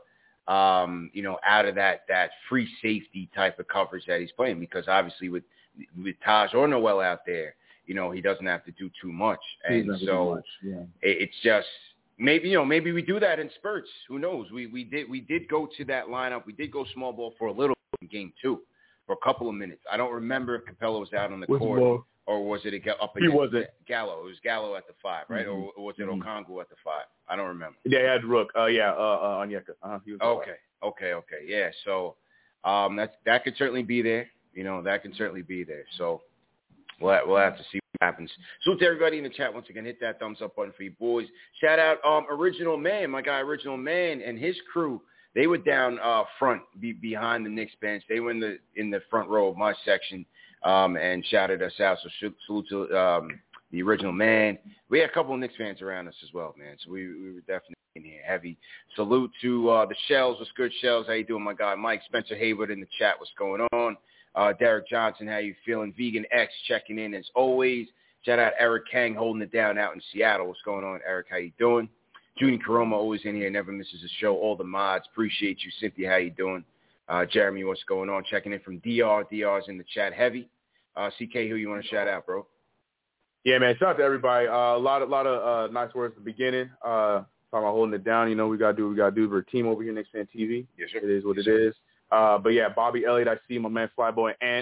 out of that free safety type of coverage that he's playing. Because obviously with Taj or Noel out there, he doesn't have to do too much. And so it's just maybe we do that in spurts. Who knows? We did go to that lineup. We did go small ball for a little in Game 2 for a couple of minutes. I don't remember if Capella was out on the court or was it up against Gallo. It was Gallo at the 5, right? Or was it Okongwu at the 5? I don't remember. Yeah, he had Rook. Onyeka. Okay. Yeah, so that could certainly be there. That can certainly be there. So we'll have to see what happens. Salute to everybody in the chat. Once again, hit that thumbs up button for you boys. Shout out Original Man, my guy Original Man and his crew. They were down front behind the Knicks bench. They were in the front row of my section and shouted us out. So salute to the Original Man. We had a couple of Knicks fans around us as well, man. So we were definitely in here heavy. Salute to the Shells. What's good, Shells? How you doing, my guy? Mike Spencer Hayward in the chat. What's going on? Derek Johnson, how you feeling? Vegan X checking in as always. Shout out Eric Kang holding it down out in Seattle. What's going on, Eric? How you doing? Junie Karoma always in here, never misses a show. All the mods, appreciate you. Cynthia, how you doing? Jeremy, what's going on? Checking in from DR. DR's in the chat heavy. CK, who you want to shout out, bro? Yeah, man. Shout out to everybody. A lot of nice words at the beginning. Talking about holding it down. We gotta do what we gotta do. We're a team over here, Knicks Fan TV. Yes, sir. It is what it is. But yeah, Bobby Elliott, I see my man Flyboy Ant.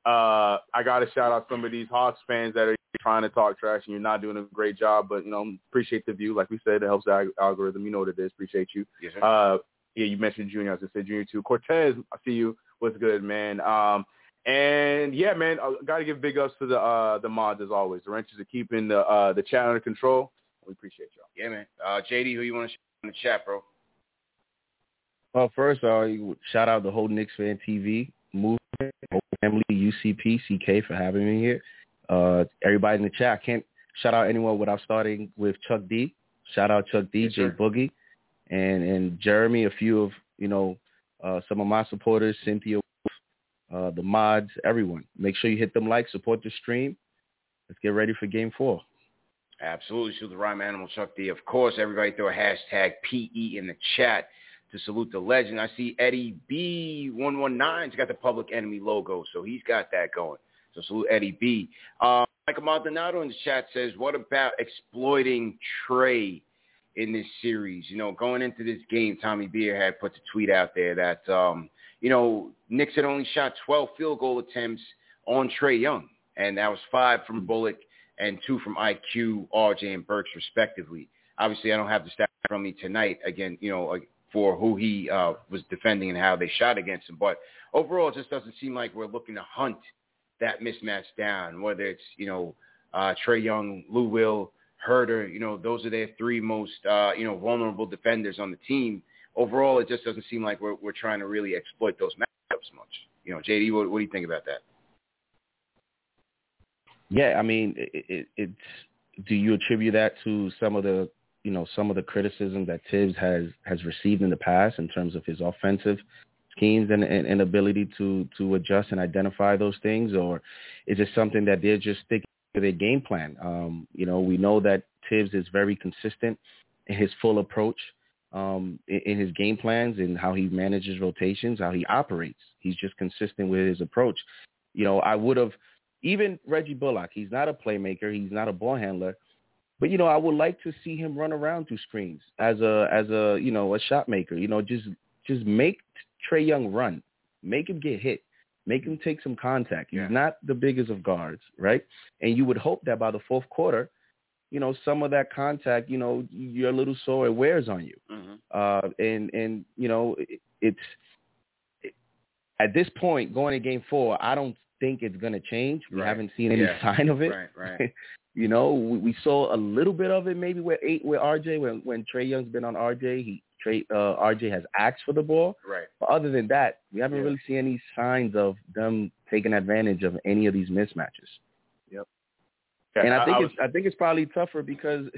I got to shout out some of these Hawks fans that are trying to talk trash, and you're not doing a great job. But, appreciate the view. Like we said, it helps the algorithm. You know what it is. Appreciate you. Yes, sir. You mentioned Junior. I was going to say Junior, too. Cortez, I see you. What's good, man? And, yeah, man, I got to give big ups to the mods, as always. The wrenches are keeping the chat under control. We appreciate y'all. Yeah, man. JD, who you want to shout in the chat, bro? Well, first, shout out the whole Knicks Fan TV movement, whole family, UCP, CK for having me here. Everybody in the chat. I can't shout out anyone without starting with Chuck D. Shout out Chuck D, Jay Boogie, and Jeremy, a few of, some of my supporters, Cynthia, the mods, everyone. Make sure you hit them likes, support the stream. Let's get ready for Game 4. Absolutely. Salute the Rhyme Animal, Chuck D. Of course, everybody throw a hashtag PE in the chat to salute the legend. I see Eddie B119's got the Public Enemy logo, so he's got that going. So salute Eddie B. Michael Maldonado in the chat says, what about exploiting Trey in this series? Going into this game, Tommy Beer had put the tweet out there that, Knicks had only shot 12 field goal attempts on Trey Young, and that was 5 from Bullock and 2 from IQ, RJ, and Burks, respectively. Obviously, I don't have the stat from me tonight, again, for who he was defending and how they shot against him. But overall, it just doesn't seem like we're looking to hunt that mismatch down, whether it's, Trey Young, Lou Will, Herder, those are their 3 most, vulnerable defenders on the team. Overall, it just doesn't seem like we're trying to really exploit those matchups much. JD, what do you think about that? Yeah, I mean, it's. Do you attribute that to some of the criticism that Tibbs has received in the past in terms of his offensive schemes and ability to adjust and identify those things, or is it something that they're just sticking to their game plan? We know that Tibbs is very consistent in his full approach in his game plans and how he manages rotations, how he operates. He's just consistent with his approach. I would have. Even Reggie Bullock, he's not a playmaker, he's not a ball handler, but I would like to see him run around through screens as a shot maker. Just make Trey Young run, make him get hit, make him take some contact. He's not the biggest of guards, right? And you would hope that by the fourth quarter, some of that contact, you're a little sore, it wears on you. Mm-hmm. It's at this point going to Game 4, I don't think it's going to change. We haven't seen any sign of it. Right. We saw a little bit of it maybe with RJ when Trey Young's been on RJ. RJ has asked for the ball. Right. But other than that, we haven't really seen any signs of them taking advantage of any of these mismatches. Yep. And I think it's probably tougher because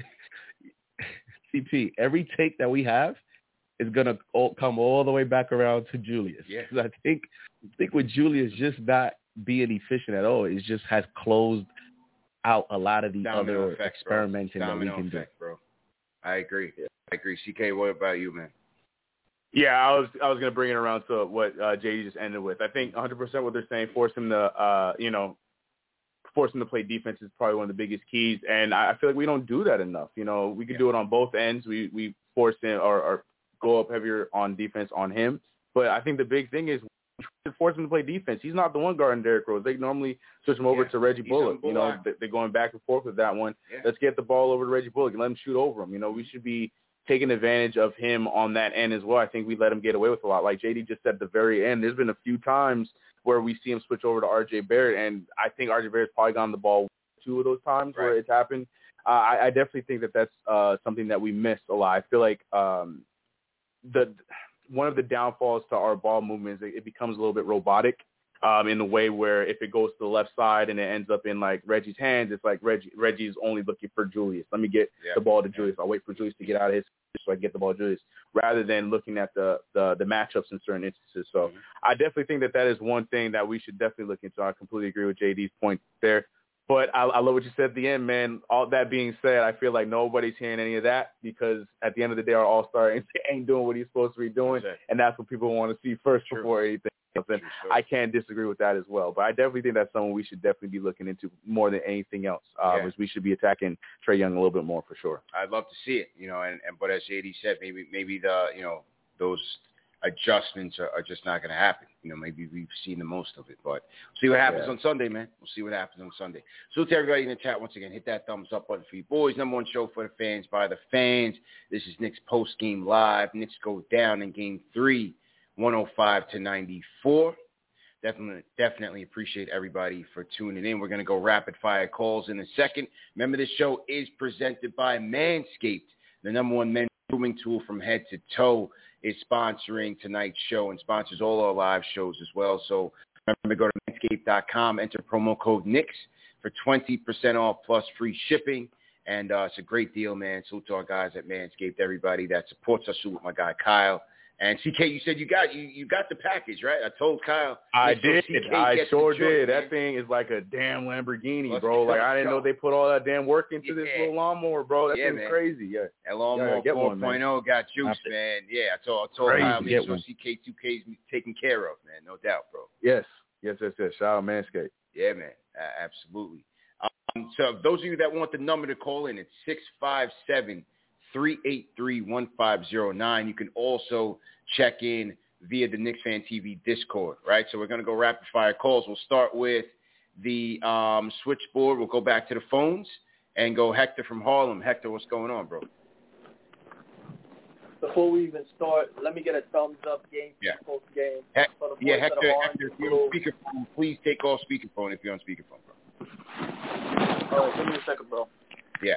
CP, every take that we have is gonna come all the way back around to Julius. Yeah. I think with Julius just not being efficient at all, it just has closed out a lot of the other experimenting that we can do. Bro. I agree. CK, what about you, man? Yeah, I was going to bring it around to what JD just ended with. I think 100% what they're saying, force him to play defense is probably one of the biggest keys, and I feel like we don't do that enough. We could do it on both ends. We force him or go up heavier on defense on him, but I think the big thing is force him to play defense. He's not the one guarding Derrick Rose. They normally switch him over to Reggie Bullock. They're going back and forth with that one. Yeah. Let's get the ball over to Reggie Bullock and let him shoot over him. We should be taking advantage of him on that end as well. I think we let him get away with a lot. Like JD just said at the very end, there's been a few times where we see him switch over to RJ Barrett, and I think RJ Barrett's probably gotten the ball 2 of those times where it's happened. I definitely think that that's something that we missed a lot. I feel like one of the downfalls to our ball movement is it becomes a little bit robotic in the way where if it goes to the left side and it ends up in like Reggie's hands, it's like Reggie's only looking for Julius. Let me get the ball to Julius. I'll wait for Julius to get out of his so I can get the ball to Julius, rather than looking at the matchups in certain instances. So I definitely think that is one thing that we should definitely look into. I completely agree with JD's point there. But I love what you said at the end, man. All that being said, I feel like nobody's hearing any of that because at the end of the day, our all-star ain't doing what he's supposed to be doing, and that's what people want to see first before anything else. And I can't disagree with that as well. But I definitely think that's someone we should definitely be looking into more than anything else, because we should be attacking Trey Young a little bit more for sure. I'd love to see it, but as JD said, maybe the those adjustments are just not going to happen. Maybe we've seen the most of it, but we'll see what happens on Sunday, man. We'll see what happens on Sunday. So to everybody in the chat, once again, hit that thumbs up button for you boys. Number one show for the fans by the fans. This is Knicks post-game live. Knicks go down in Game 3, 105-94. Definitely appreciate everybody for tuning in. We're going to go rapid fire calls in a second. Remember, this show is presented by Manscaped, the number one men's grooming tool from head to toe. Is sponsoring tonight's show and sponsors all our live shows as well. So remember to go to manscaped.com, enter promo code Knicks for 20% off plus free shipping. And it's a great deal, man. Salute to our guys at Manscaped, everybody that supports us. Salute my guy Kyle. And CK, you said you got the package, right? I told Kyle. I did. I sure did. That thing is like a damn Lamborghini, bro. Like, I didn't know they put all that damn work into this little lawnmower, bro. That thing's crazy. Yeah. That lawnmower 4.0 got juice, man. Yeah, I told Kyle, make sure CK2K is taken care of, man. No doubt, bro. Yes. Shout out Manscaped. Yeah, man. Absolutely. So those of you that want the number to call in, it's 657-383-1509. You can also check in via the Knicks Fan TV Discord, right? So we're going to go rapid fire calls. We'll start with the switchboard. We'll go back to the phones and go Hector from Harlem. Hector, what's going on, bro? Before we even start, let me get a thumbs up game post game. Hector, if you're on speakerphone, please take off speakerphone if you're on speakerphone, bro. All right, give me a second, bro. Yeah.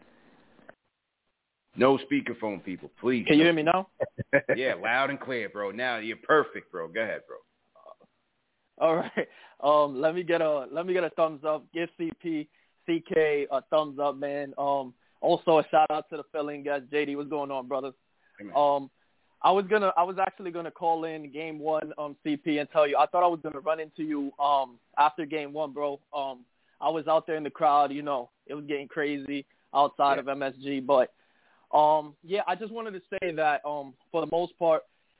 No speakerphone, people, please. Can you hear me now? Yeah, loud and clear, bro. Now you're perfect, bro. Go ahead, bro. All right. Let me get a thumbs up. Give CK a thumbs up, man. Also a shout out to the filling guys. JD, what's going on, brother? Amen. I was actually gonna call in game one CP and tell you I thought I was gonna run into you after game one, bro. I was out there in the crowd, it was getting crazy outside of MSG, but I just wanted to say that for the most part,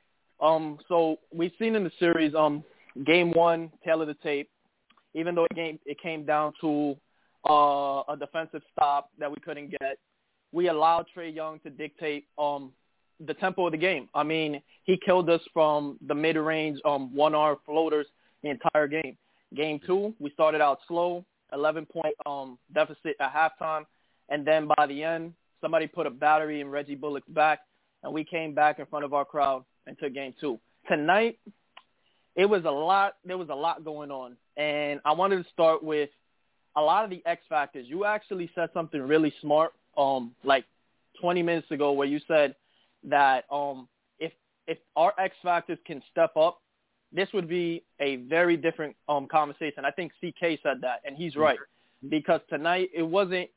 so we've seen in the series game one, tail of the tape, even though it came down to a defensive stop that we couldn't get, we allowed Trae Young to dictate the tempo of the game. I mean, he killed us from the mid-range 1R floaters the entire game. Game two, we started out slow, 11-point deficit at halftime, and then by the end, somebody put a battery in Reggie Bullock's back, and we came back in front of our crowd and took game two. Tonight, there was a lot going on, and I wanted to start with a lot of the X factors. You actually said something really smart like 20 minutes ago where you said that if our X factors can step up, this would be a very different conversation. I think CK said that, and he's right. Because tonight it wasn't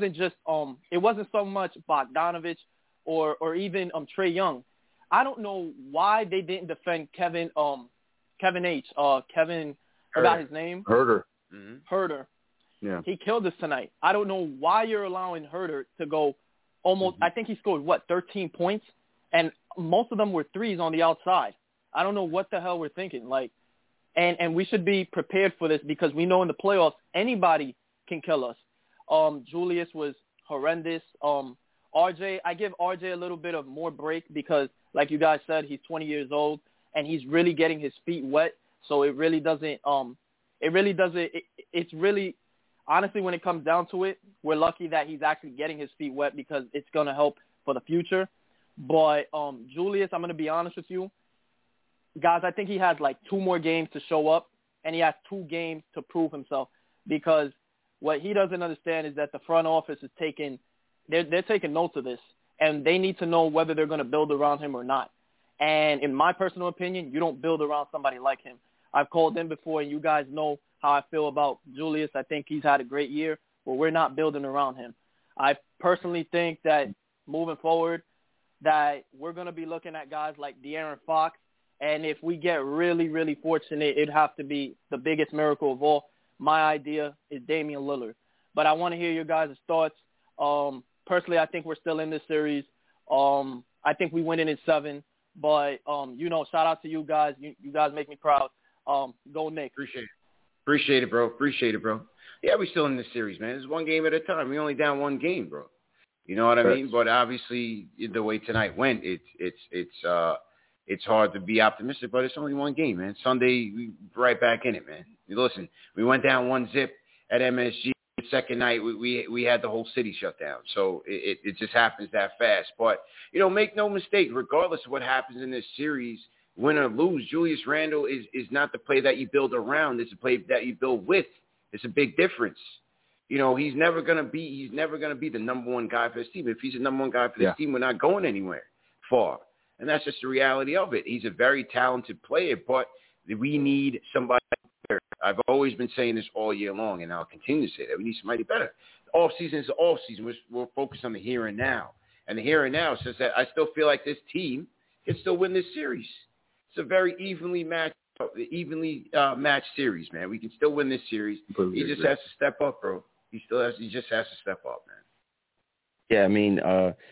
so much Bogdanovich or even Trae Young. I don't know why they didn't defend Kevin H. Forgot his name. Herter. Mm-hmm. Herter. Yeah. He killed us tonight. I don't know why you're allowing Herter to go almost. I think he scored 13 points, and most of them were threes on the outside. I don't know what the hell we're thinking. And we should be prepared for this because we know in the playoffs anybody can kill us. Julius was horrendous. RJ, I give RJ a little bit of more break because, like you guys said, he's 20 years old and he's really getting his feet wet. So it really doesn't. It's really honestly, when it comes down to it, we're lucky that he's actually getting his feet wet because it's gonna help for the future. But Julius, I'm gonna be honest with you, guys. I think he has 2 more games to show up, and he has 2 games to prove himself because what he doesn't understand is that the front office is taking notes of this, and they need to know whether they're going to build around him or not. And in my personal opinion, you don't build around somebody like him. I've called him before, and you guys know how I feel about Julius. I think he's had a great year, but we're not building around him. I personally think that moving forward that we're going to be looking at guys like De'Aaron Fox, and if we get really, really fortunate, it'd have to be the biggest miracle of all. My idea is Damian Lillard. But I want to hear your guys' thoughts. Personally, I think we're still in this series. I think we win it in 7. But, shout out to you guys. You guys make me proud. Go Knicks. Appreciate it, bro. Yeah, we're still in this series, man. It's one game at a time. We only down 1 game, bro. You know what I mean? But obviously, the way tonight went, it's it's hard to be optimistic, but it's only one game, man. Sunday, we right back in it, man. Listen, we went down 1-0 at MSG. The second night, we had the whole city shut down. So it just happens that fast. But, make no mistake, regardless of what happens in this series, win or lose, Julius Randle is not the play that you build around. It's a play that you build with. It's a big difference. He's never gonna be the number one guy for his team. If he's the number one guy for this team, we're not going anywhere far. And that's just the reality of it. He's a very talented player, but we need somebody better. I've always been saying this all year long, and I'll continue to say that. We need somebody better. The off-season is the off-season. We're focused on the here and now. And the here and now says that I still feel like this team can still win this series. It's a very evenly matched series, man. We can still win this series. He just has to step up, bro. He just has to step up, man. Yeah, I mean,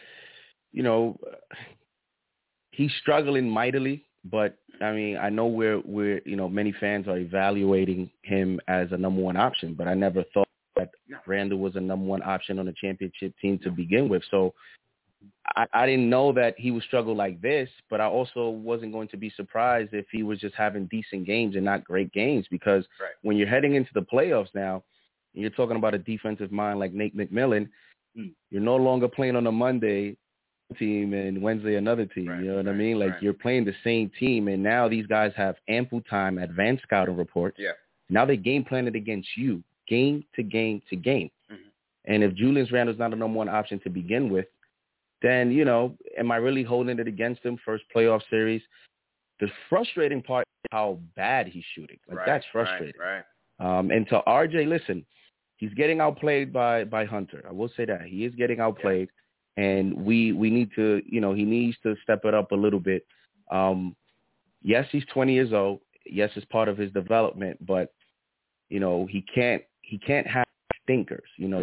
he's struggling mightily, but I mean, I know we're many fans are evaluating him as a number one option, but I never thought that Randle was a number one option on a championship team to begin with. So I didn't know that he would struggle like this, but I also wasn't going to be surprised if he was just having decent games and not great games, because when you're heading into the playoffs now, and you're talking about a defensive mind like Nate McMillan, you're no longer playing on a Monday team and Wednesday another team. You know what I mean? Like you're playing the same team, and now these guys have ample time, advanced scouting reports. Yeah. Now they game plan it against you, game to game to game. And if Julius Randle's not a number one option to begin with, then, am I really holding it against him first playoff series? The frustrating part is how bad he's shooting. Like that's frustrating. And to RJ, listen, he's getting outplayed by Hunter. I will say that. He is getting outplayed. And we need to, he needs to step it up a little bit. Yes, he's 20 years old. Yes, it's part of his development, but, he can't have stinkers.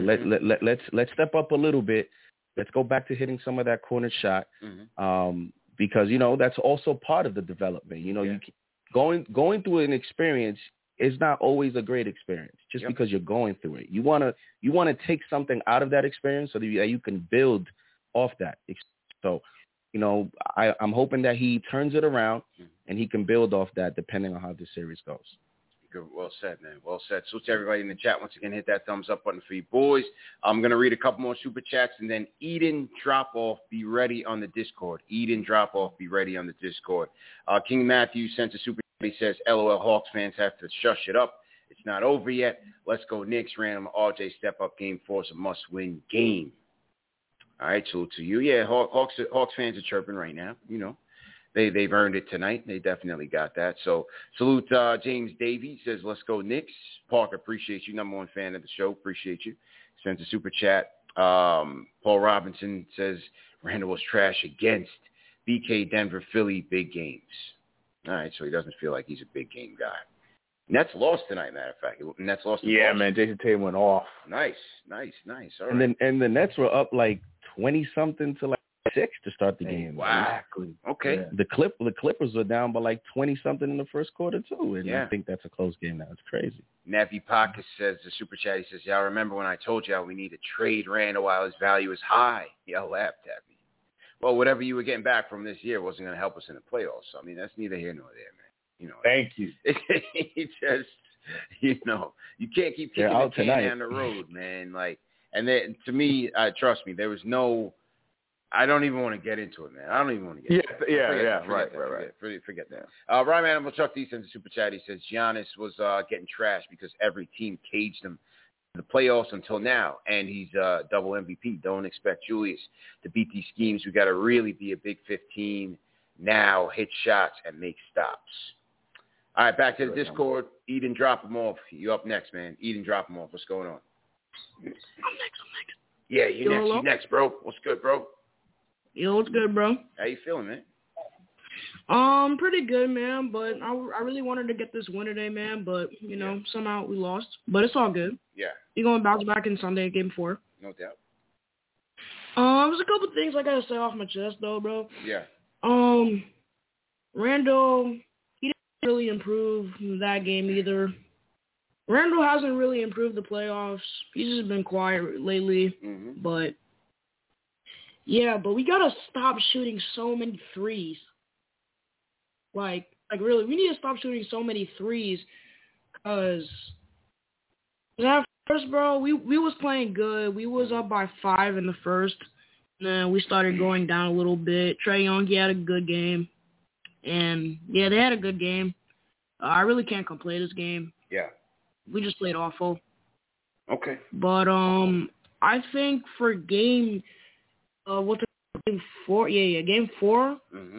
Let's step up a little bit. Let's go back to hitting some of that corner shot, because, that's also part of the development. You going through an experience is not always a great experience just because you're going through it. You want to take something out of that experience so that you can build off that. So, I'm hoping that he turns it around and he can build off that depending on how this series goes. Good. Well said, man. Well said. So to everybody in the chat, once again, hit that thumbs up button for you boys. I'm going to read a couple more super chats, and then Eden Drop-Off, be ready on the Discord. Eden Drop-Off, be ready on the Discord. King Matthew sent a super chat. He says, LOL, Hawks fans have to shush it up. It's not over yet. Let's go Knicks. Random RJ step up. Game 4 is a must-win game. All right, salute to you. Yeah, Hawks fans are chirping right now, They've earned it tonight. They definitely got that. So salute James Davies, says, let's go Knicks. Parker, appreciate you. Number one fan of the show. Appreciate you. Sends a super chat. Paul Robinson says, Randle was trash against BK, Denver, Philly, big games. All right, so he doesn't feel like he's a big game guy. Nets lost tonight, matter of fact. Nets lost to Boston. Man, Jason Tatum went off. Nice. All right. And the Nets were up like 20-something to like 6 to start the game. Exactly. Okay. Yeah. The Clippers were down by like 20-something in the first quarter too, and I think that's a close game now. It's crazy. Navi Pocket says, the super chat, he says, y'all remember when I told y'all we need to trade Randle while his value is high? Y'all laughed at me. Well, whatever you were getting back from this year wasn't going to help us in the playoffs. So, I mean, that's neither here nor there, man. Thank you. It just, you can't keep kicking the can down the road, man. Like, and then to me, trust me, there was no. I don't even want to get into it, man. I don't even want to get into it. Right. Forget that. Ryan Animal Chuck D sends a super chat. He says Giannis was getting trashed because every team caged him in the playoffs until now, and he's double MVP. Don't expect Julius to beat these schemes. We got to really be a Big 15 now, hit shots, and make stops. All right, back to the Discord. Eden, drop them off. You up next, man. Eden, drop them off. What's going on? I'm next. Yeah, you next, bro. What's good, bro? Yo, what's good, bro? How you feeling, man? Pretty good, man, but I really wanted to get this win today, man, but, somehow we lost. But it's all good. Yeah. You're going to bounce back in Sunday, game 4. No doubt. There's a couple things I got to say off my chest, though, bro. Yeah. Randle, he didn't really improve that game either. Randle hasn't really improved the playoffs. He's just been quiet lately, but... Yeah, but we got to stop shooting so many threes. Like really, we need to stop shooting so many threes. Cause at first, bro, we was playing good. We was up by 5 in the first. And then we started going down a little bit. Trae Young, he had a good game. And, yeah, they had a good game. I really can't complain this game. Yeah. We just played awful. Okay. But I think for game game 4? Yeah, game 4.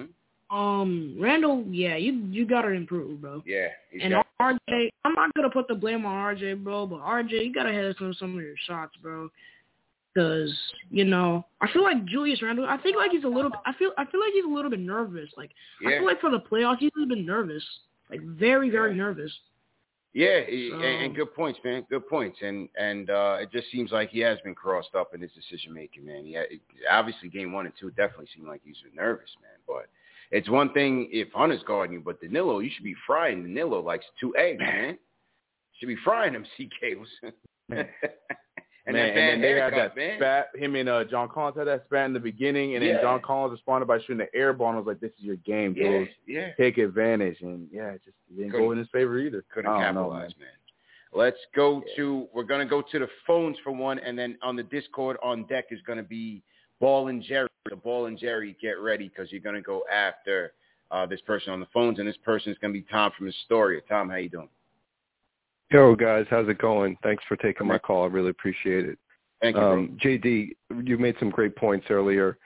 Mm-hmm. Randall, yeah, you gotta improve, bro. Yeah. And RJ, I'm not gonna put the blame on RJ, bro, but RJ, you gotta hit some of your shots, bro. Because, you know, I feel like Julius Randle, I feel like he's a little bit nervous. Like, I feel like for the playoffs, he's a bit nervous. Like, very, very nervous. Yeah, and good points, man. Good points. And it just seems like he has been crossed up in his decision-making, man. Obviously, game 1 and 2 definitely seemed like he's been nervous, man. But it's one thing if Hunter's guarding you, but Danilo, you should be frying Danilo like 2 eggs, man. Should be frying them CKs. And then they had that spat. Him and John Collins had that spat in the beginning, and then John Collins responded by shooting the air ball, and I was like, this is your game, bro. Yeah. Take advantage. And, it just didn't go in his favor either. Couldn't capitalize, man. Let's go we're going to go to the phones for one, and then on the Discord on deck is going to be Ball and Jerry. So Ball and Jerry, get ready because you're going to go after this person on the phones, and this person is going to be Tom from Astoria. Tom, how you doing? Yo, guys, how's it going? Thanks for taking my call. I really appreciate it. Thank you, JD, you made some great points earlier.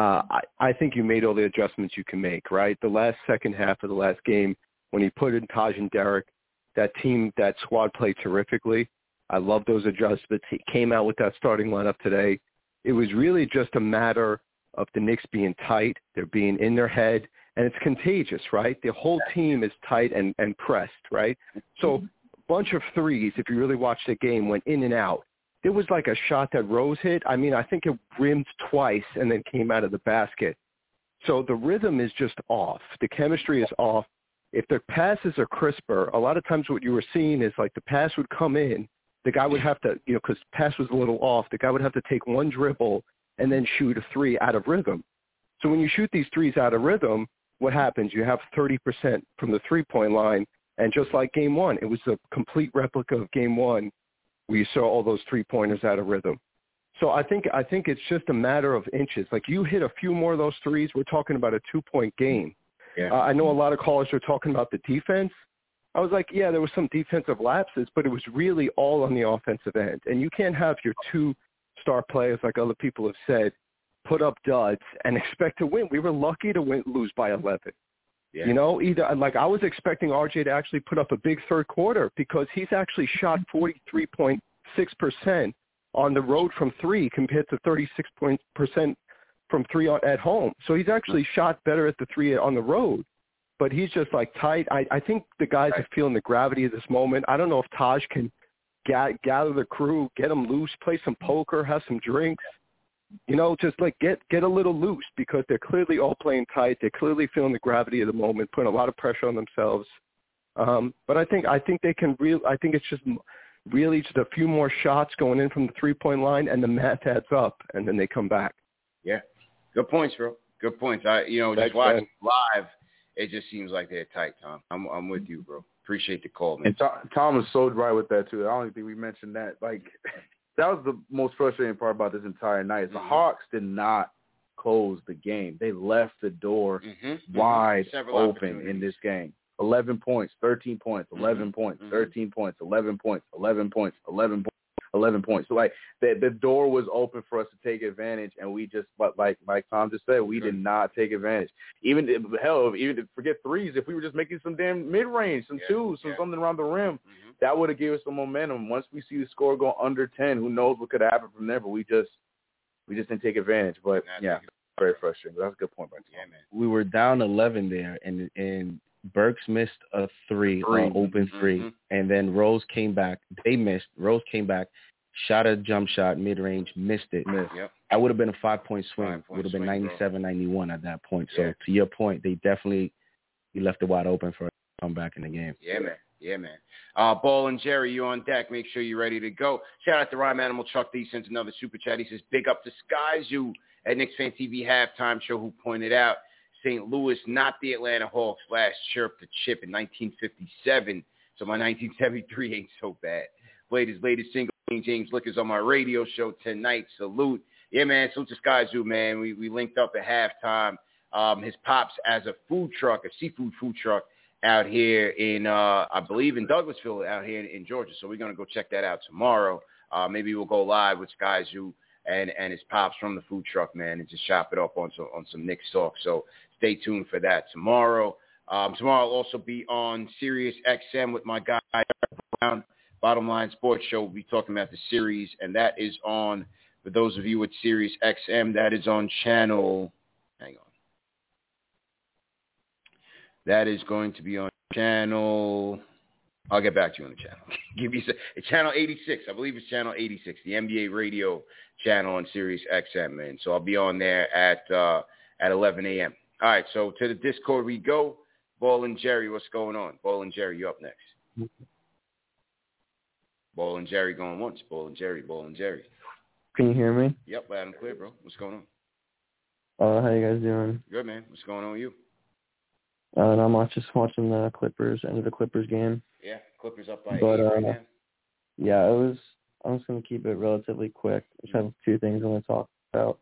I think you made all the adjustments you can make, right? The second half of the last game, when he put in Taj and Derek, that squad played terrifically. I love those adjustments. He came out with that starting lineup today. It was really just a matter of the Knicks being tight. They're being in their head, and it's contagious, right? The whole team is tight and pressed, right? So bunch of threes, if you really watch the game, went in and out. There was like a shot that Rose hit. I mean, I think it rimmed twice and then came out of the basket. So the rhythm is just off. The chemistry is off. If the passes are crisper, a lot of times what you were seeing is like the pass would come in. The guy would have to, because pass was a little off, the guy would have to take one dribble and then shoot a 3 out of rhythm. So when you shoot these threes out of rhythm, what happens? You have 30% from the three-point line. And just like game 1, it was a complete replica of game 1 where you saw all those three-pointers out of rhythm. So I think it's just a matter of inches. Like you hit a few more of those threes, we're talking about a 2-point game. Yeah. I know a lot of callers are talking about the defense. I was like, yeah, there was some defensive lapses, but it was really all on the offensive end. And you can't have your 2 star players, like other people have said, put up duds and expect to win. We were lucky to lose by 11. Yeah. You know, like I was expecting RJ to actually put up a big third quarter because he's actually shot 43.6% on the road from 3 compared to 36% from 3 at home. So he's actually shot better at the 3 on the road, but he's just like tight. I think the guys are feeling the gravity of this moment. I don't know if Taj can gather the crew, get them loose, play some poker, have some drinks. You know, just like get a little loose because they're clearly all playing tight. They're clearly feeling the gravity of the moment, putting a lot of pressure on themselves. But I think they can I think it's just really just a few more shots going in from the 3-point line, and the math adds up, and then they come back. Yeah, good points, bro. Good points. Just watching live, it just seems like they're tight, Tom. I'm with you, bro. Appreciate the call, man. And Tom was so dry with that too. I don't think we mentioned that. Like. That was the most frustrating part about this entire night. The Hawks did not close the game. They left the door wide open in this game. 11 points, 13 points, 11 points, 13 points, 11 points, 11 points, 11 points, 11 points. So, like, the door was open for us to take advantage, and we just, like Tom just said, we did not take advantage. Even forget threes, if we were just making some damn mid-range, some twos, something around the rim, that would have given us some momentum. Once we see the score go under 10, who knows what could happen from there, but we just didn't take advantage. But, very frustrating. That's a good point, right? Yeah, man. We were down 11 there, and Burks missed a 3 on open 3, and then Rose came back. They missed. Rose came back, shot a jump shot, mid-range, missed it. Yep. That would have been a 5-point swing. Would have been 97-91 at that point. So to your point, they definitely left it wide open for us to come back in the game. Yeah, man. Yeah, man. Ball and Jerry, you on deck. Make sure you're ready to go. Shout out to Rhyme Animal Chuck D. Sends another super chat. He says, big up to Sky Zoo at Knicks Fan TV halftime show who pointed out, St. Louis, not the Atlanta Hawks, last chirped to Chip in 1957. So my 1973 ain't so bad. Played his latest single, King James Liquors, on my radio show tonight. Salute. Yeah, man, salute to Sky Zoo, man. We linked up at halftime. His pops as a food truck, a seafood food truck out here in, I believe in Douglasville out here in Georgia. So we're going to go check that out tomorrow. Maybe we'll go live with Sky Zoo and his pops from the food truck, man, and just chop it up on some Knicks talk. So stay tuned for that tomorrow. Tomorrow I'll also be on Sirius XM with my guy, Brown, Bottom Line Sports Show. We'll be talking about the series, and that is on, for those of you with Sirius XM, that is on channel, hang on. That is going to be on channel, I'll get back to you on the channel. It's channel 86. I believe it's channel 86, the NBA radio channel on Sirius XM, man. So I'll be on there at 11 a.m. All right, so to the Discord we go. Ball and Jerry, what's going on? Ball and Jerry, you up next. Ball and Jerry going once. Ball and Jerry, Ball and Jerry. Can you hear me? Yep, loud and clear, bro. What's going on? How you guys doing? Good, man. What's going on with you? Not much. Just watching the Clippers, end of the Clippers game. Yeah, Clippers up by 8 right now. Yeah, I'm just going to keep it relatively quick. I just have two things I want to talk about.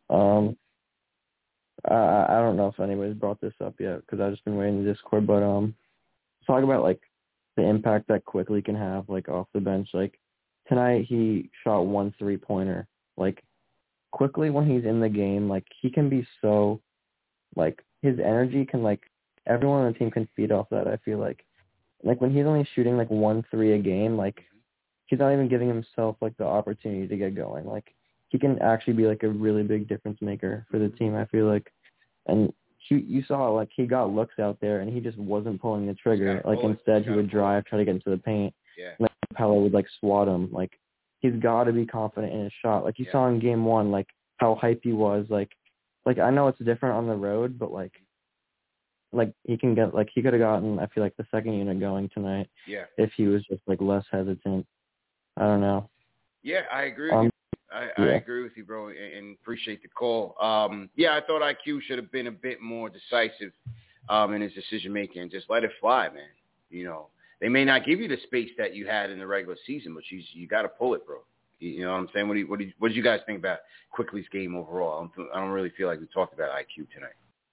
I don't know if anybody's brought this up yet because I've just been waiting in the Discord, but talk about, like, the impact that Quickly can have, like, off the bench. Like, tonight he shot 1 3-pointer. Like, Quickly when he's in the game, like, he can be so, like, his energy can, like, everyone on the team can feed off that, I feel like. Like, when he's only shooting, like, 1 3 a game, like, he's not even giving himself, like, the opportunity to get going. Like, he can actually be, like, a really big difference maker for the team, I feel like. And you saw, like, he got looks out there, and he just wasn't pulling the trigger. Like, instead he would drive, try to get into the paint. Yeah. And then Pella would, like, swat him. Like, he's got to be confident in his shot. Like, you saw in game 1, like, how hype he was. Like, I know it's different on the road, but, like he can get, like, he could have gotten, I feel like, the second unit going tonight. Yeah. If he was just, like, less hesitant. I don't know. Yeah, I agree with you. I agree with you, bro, and appreciate the call. I thought IQ should have been a bit more decisive in his decision-making and just let it fly, man. You know, they may not give you the space that you had in the regular season, but you got to pull it, bro. You know what I'm saying? What did you guys think about Quickly's game overall? I don't really feel like we talked about IQ tonight.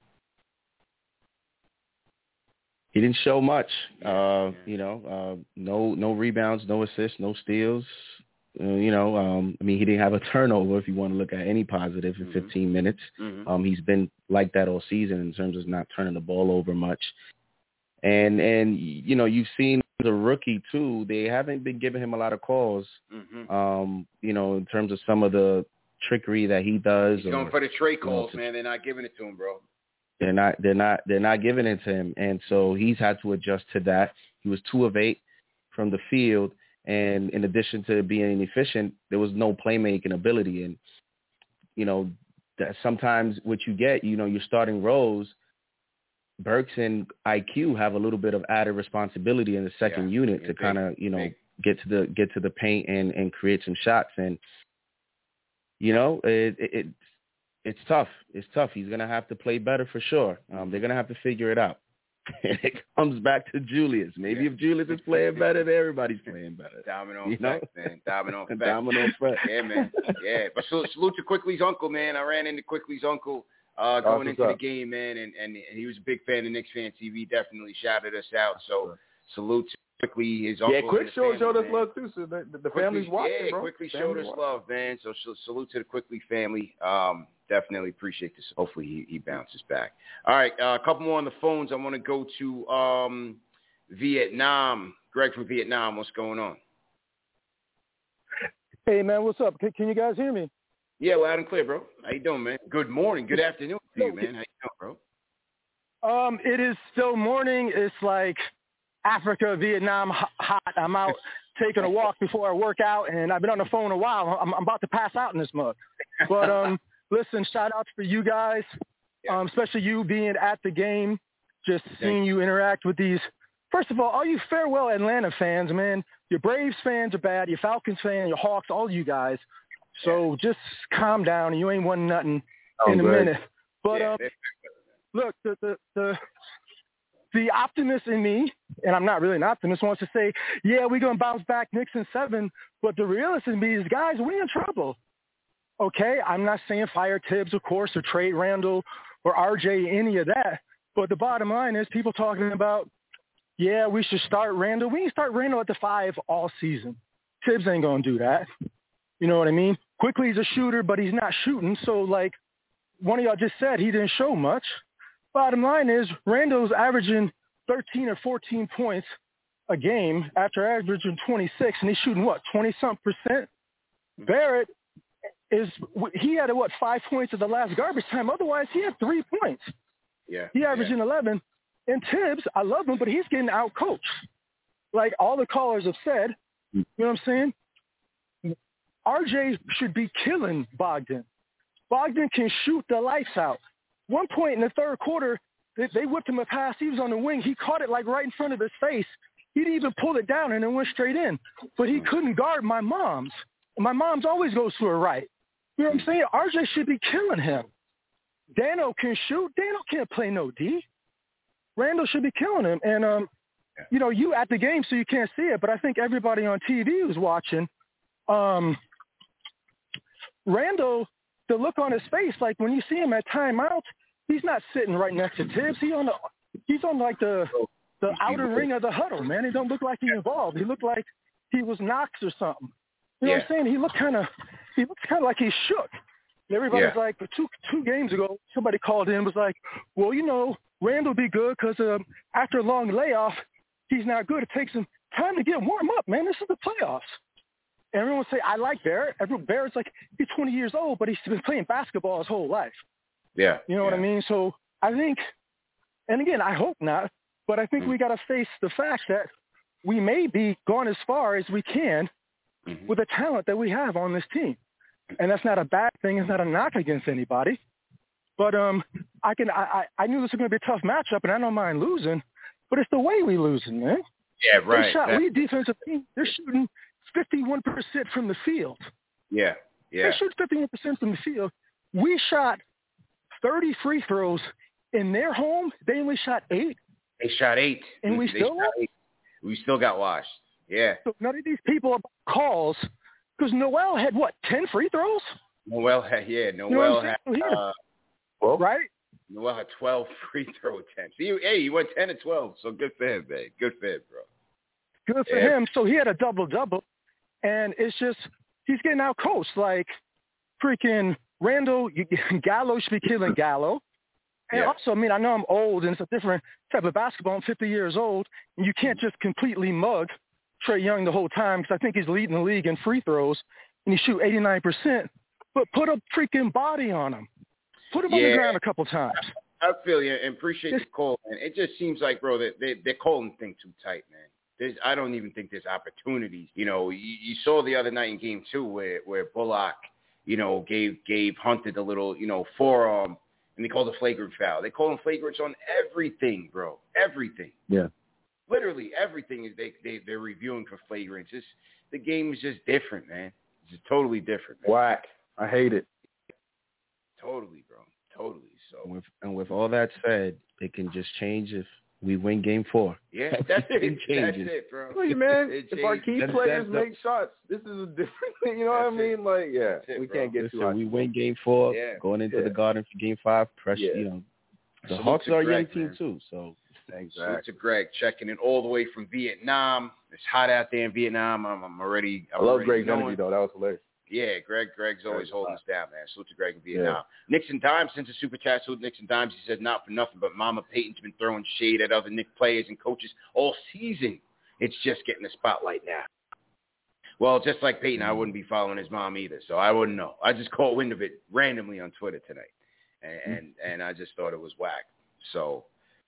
He didn't show much. No rebounds, no assists, no steals. I mean, he didn't have a turnover if you want to look at any positive in 15 minutes. Mm-hmm. He's been like that all season in terms of not turning the ball over much. And you've seen the rookie too. They haven't been giving him a lot of calls. Mm-hmm. In terms of some of the trickery that he does. He's going for the trade calls, man. They're not giving it to him, bro. They're not giving it to him, and so he's had to adjust to that. He was 2 of 8 from the field, and in addition to being inefficient, there was no playmaking ability. And that sometimes what you get, you're starting rows. Burks and IQ have a little bit of added responsibility in the second unit to kind of get to the paint and create some shots. And it's tough. It's tough. He's going to have to play better for sure. They're going to have to figure it out. It comes back to Julius. Maybe if Julius is playing better, then everybody's playing better. Domino effect, man. Domino effect. Domino effect. Yeah, man. Yeah. But salute to Quickly's uncle, man. I ran into Quickly's uncle going into the game, man, and he was a big fan of Knicks Fan TV. Definitely shouted us out. So salute to Quickly, his uncle. Yeah, Quick showed us love too. So the family's watching, yeah, bro. Quickly showed us love, man. So salute to the Quickly family. Definitely appreciate this. Hopefully he bounces back. All right, a couple more on the phones. I want to go to Vietnam. Greg from Vietnam, what's going on? Hey, man, what's up? Can you guys hear me? Yeah, loud and clear, bro. How you doing, man? Good morning. Good afternoon to you, man. How you doing, bro? It is still morning. It's like Africa, Vietnam, hot. I'm out taking a walk before I work out, and I've been on the phone a while. I'm about to pass out in this mug. But listen, shout-outs for you guys, especially you being at the game, just seeing you interact with these. First of all you farewell Atlanta fans, man, your Braves fans are bad, your Falcons fans, your Hawks, all you guys. So just calm down. You ain't won nothing in a minute. But look, the optimist in me, and I'm not really an optimist, wants to say, yeah, we're going to bounce back Knicks in 7, but the realist in me is, guys, we're in trouble. Okay, I'm not saying fire Tibbs, of course, or trade Randall or RJ, any of that, but the bottom line is people talking about, yeah, we should start Randall. We ain't start Randall at the 5 all season. Tibbs ain't going to do that. You know what I mean? Quickly, he's a shooter, but he's not shooting, so like one of y'all just said, he didn't show much. Bottom line is Randall's averaging 13 or 14 points a game after averaging 26, and he's shooting, 20-something%? Barrett he had, 5 points at the last garbage time. Otherwise, he had 3 points. Yeah. He averaging 11. And Tibbs, I love him, but he's getting out-coached. Like all the callers have said, you know what I'm saying? RJ should be killing Bogdan. Bogdan can shoot the lights out. One point in the third quarter, they whipped him a pass. He was on the wing. He caught it like right in front of his face. He didn't even pull it down and it went straight in. But he couldn't guard my mom's. And my mom's always goes to her right. You know what I'm saying? RJ should be killing him. Dano can shoot. Dano can't play no D. Randall should be killing him. And, you at the game so you can't see it, but I think everybody on TV was watching. Randall, the look on his face, like when you see him at timeout, he's not sitting right next to Tibbs. He's on like the outer ring of the huddle, man. He don't look like he involved. He looked like he was Knox or something. You know what I'm saying? He looks kind of like he's shook. And everybody's like, two games ago, somebody called in and was like, well, Randall be good because after a long layoff, he's not good. It takes him time to get warm up, man. This is the playoffs. And everyone say, I like Barrett. Barrett's like, he's 20 years old, but he's been playing basketball his whole life. Yeah. You know what I mean? So I think, and again, I hope not, but I think we got to face the fact that we may be gone as far as we can with the talent that we have on this team. And that's not a bad thing. It's not a knock against anybody. But I knew this was going to be a tough matchup, and I don't mind losing, but it's the way we losing, man. Yeah, right. We defensive team, they're shooting 51% from the field. Yeah. They shoot 51% from the field. We shot 30 free throws in their home. They only shot 8. They shot 8. And we still got washed. Yeah. So none of these people are calls because Noel had, 10 free throws? Noel had, right? Noel had 12 free throw attempts. He went 10 to 12, so good for him, man. Good for him, bro. Good for him. So he had a double-double, and it's just he's getting out-coached. Like freaking Randall, Gallo should be killing Gallo. And also, I know I'm old, and it's a different type of basketball. I'm 50 years old, and you can't just completely mug Trae Young the whole time because I think he's leading the league in free throws, and he shoot 89%. But put a freaking body on him. Put him on the ground a couple times. I feel you and appreciate the call, man. It just seems like, bro, that they're calling things too tight, man. I don't even think there's opportunities. You saw the other night in Game 2 where Bullock, gave Hunter the little, forearm, and they called a flagrant foul. They call them flagrants on everything, bro. Everything. Yeah. Literally everything is they're reviewing for flagrants. The game is just different, man. It's just totally different, man. Whack. I hate it. Totally, bro. Totally. So with all that said, it can just change if we win Game 4. Yeah, that's it. That's it, bro. Look, man, if our key players make shots, this is a different thing. You know what I mean? Like, we can't get too high. We win Game 4, going into the Garden for Game 5. Pressure, the Hawks are a young team too. So exactly. Salute to Greg checking in all the way from Vietnam. It's hot out there in Vietnam. I love Greg's energy though. That was hilarious. Yeah, Greg's always holding us down, man. Salute to Greg in Vietnam. Yeah. Nixon Dimes sends a super chat. Salute Nixon Dimes. He says, not for nothing, but Mama Peyton's been throwing shade at other Knicks players and coaches all season. It's just getting the spotlight now. Well, just like Peyton, I wouldn't be following his mom either, so I wouldn't know. I just caught wind of it randomly on Twitter tonight, and I just thought it was whack. So,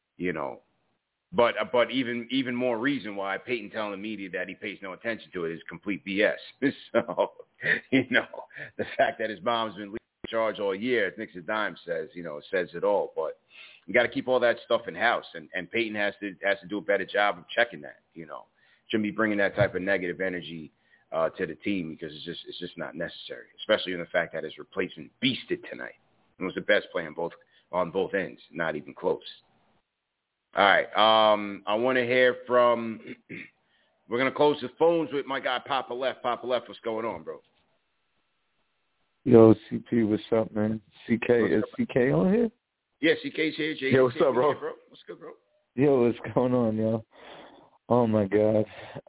But even more reason why Peyton telling the media that he pays no attention to it is complete BS. So, the fact that his mom's been leading charge all year, as Nixon Dime says, it says it all. But you got to keep all that stuff in house, and Peyton has to do a better job of checking that. Shouldn't be bringing that type of negative energy to the team because it's just not necessary, especially in the fact that his replacement beasted tonight and was the best player on on both ends, not even close. All right. I want to hear from. We're gonna close the phones with my guy Papa Left. Papa Left, what's going on, bro? Yo, CP, what's up, man? CK, is CK on here? Yeah, CK's here. Jay, yo, what's up, bro? What's good, bro? Yo, what's going on, yo? Oh my God.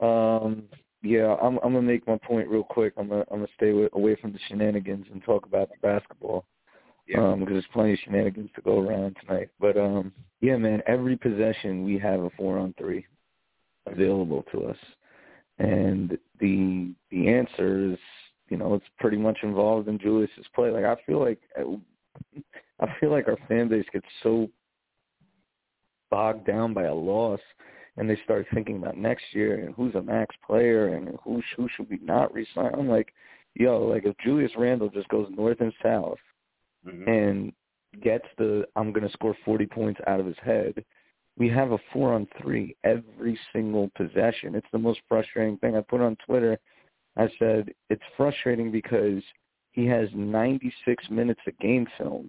Yeah, I'm gonna make my point real quick. I'm gonna stay away from the shenanigans and talk about the basketball. Because there's plenty of shenanigans to go around tonight. But yeah, man, every possession we have a 4-on-3 available to us, and the answer is, you know, it's pretty much involved in Julius's play. Like I feel like our fan base gets so bogged down by a loss, and they start thinking about next year and who's a max player and who should we not resign. I'm like, yo, like if Julius Randle just goes north and south and gets I'm going to score 40 points out of his head, we have a 4-on-3 every single possession. It's the most frustrating thing. I put on Twitter, I said, it's frustrating because he has 96 minutes of game film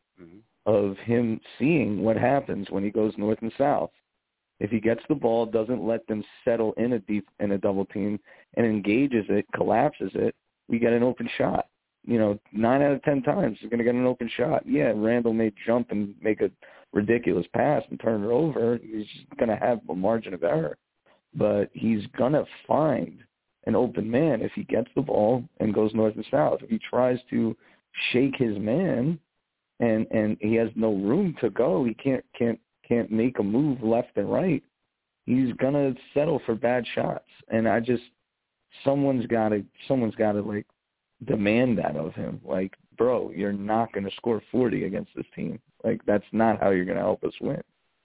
of him seeing what happens when he goes north and south. If he gets the ball, doesn't let them settle in a double team and engages it, collapses it, we get an open shot. You know, 9 out of 10 times he's going to get an open shot. Yeah, Randall may jump and make a ridiculous pass and turn it over. He's going to have a margin of error. But he's going to find an open man if he gets the ball and goes north and south. If he tries to shake his man and he has no room to go, he can't make a move left and right, he's going to settle for bad shots. And someone's got to like demand that of him. Like, bro, you're not going to score 40 against this team. Like, that's not how you're going to help us win.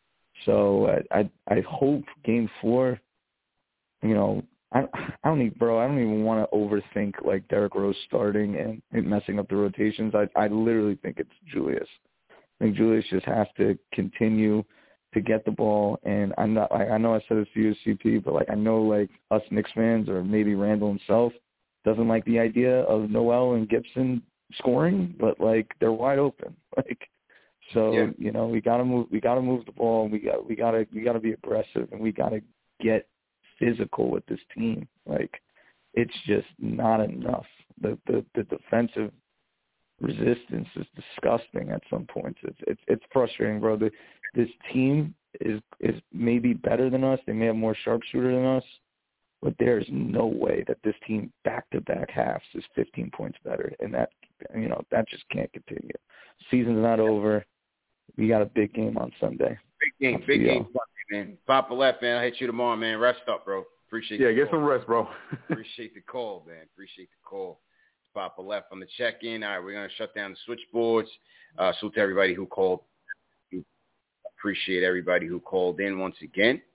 So I hope Game 4, you know, I don't even want to overthink like Derrick Rose starting and messing up the rotations. I literally think it's Julius. I think Julius just has to continue to get the ball. And I know I said this to you, CP, but like I know like us Knicks fans or maybe Randall himself doesn't like the idea of Noel and Gibson scoring, but like they're wide open. Like, so you know, we gotta move the ball. We gotta be aggressive, and we gotta get physical with this team. Like, it's just not enough. The defensive resistance is disgusting at some points. It's frustrating, bro. This team is maybe better than us. They may have more sharpshooter than us, but there's no way that this team back-to-back halves is 15 points better, and that, you know, that just can't continue. Season's not over. We got a big game on Sunday. Big game, man. Papa Left, man. I'll hit you tomorrow, man. Rest up, bro. Appreciate it. Yeah, get some rest, bro. Appreciate the call, man. Appreciate the call. Papa Left on the check-in. All right, we're going to shut down the switchboards. Salute to everybody who called. Appreciate everybody who called in once again.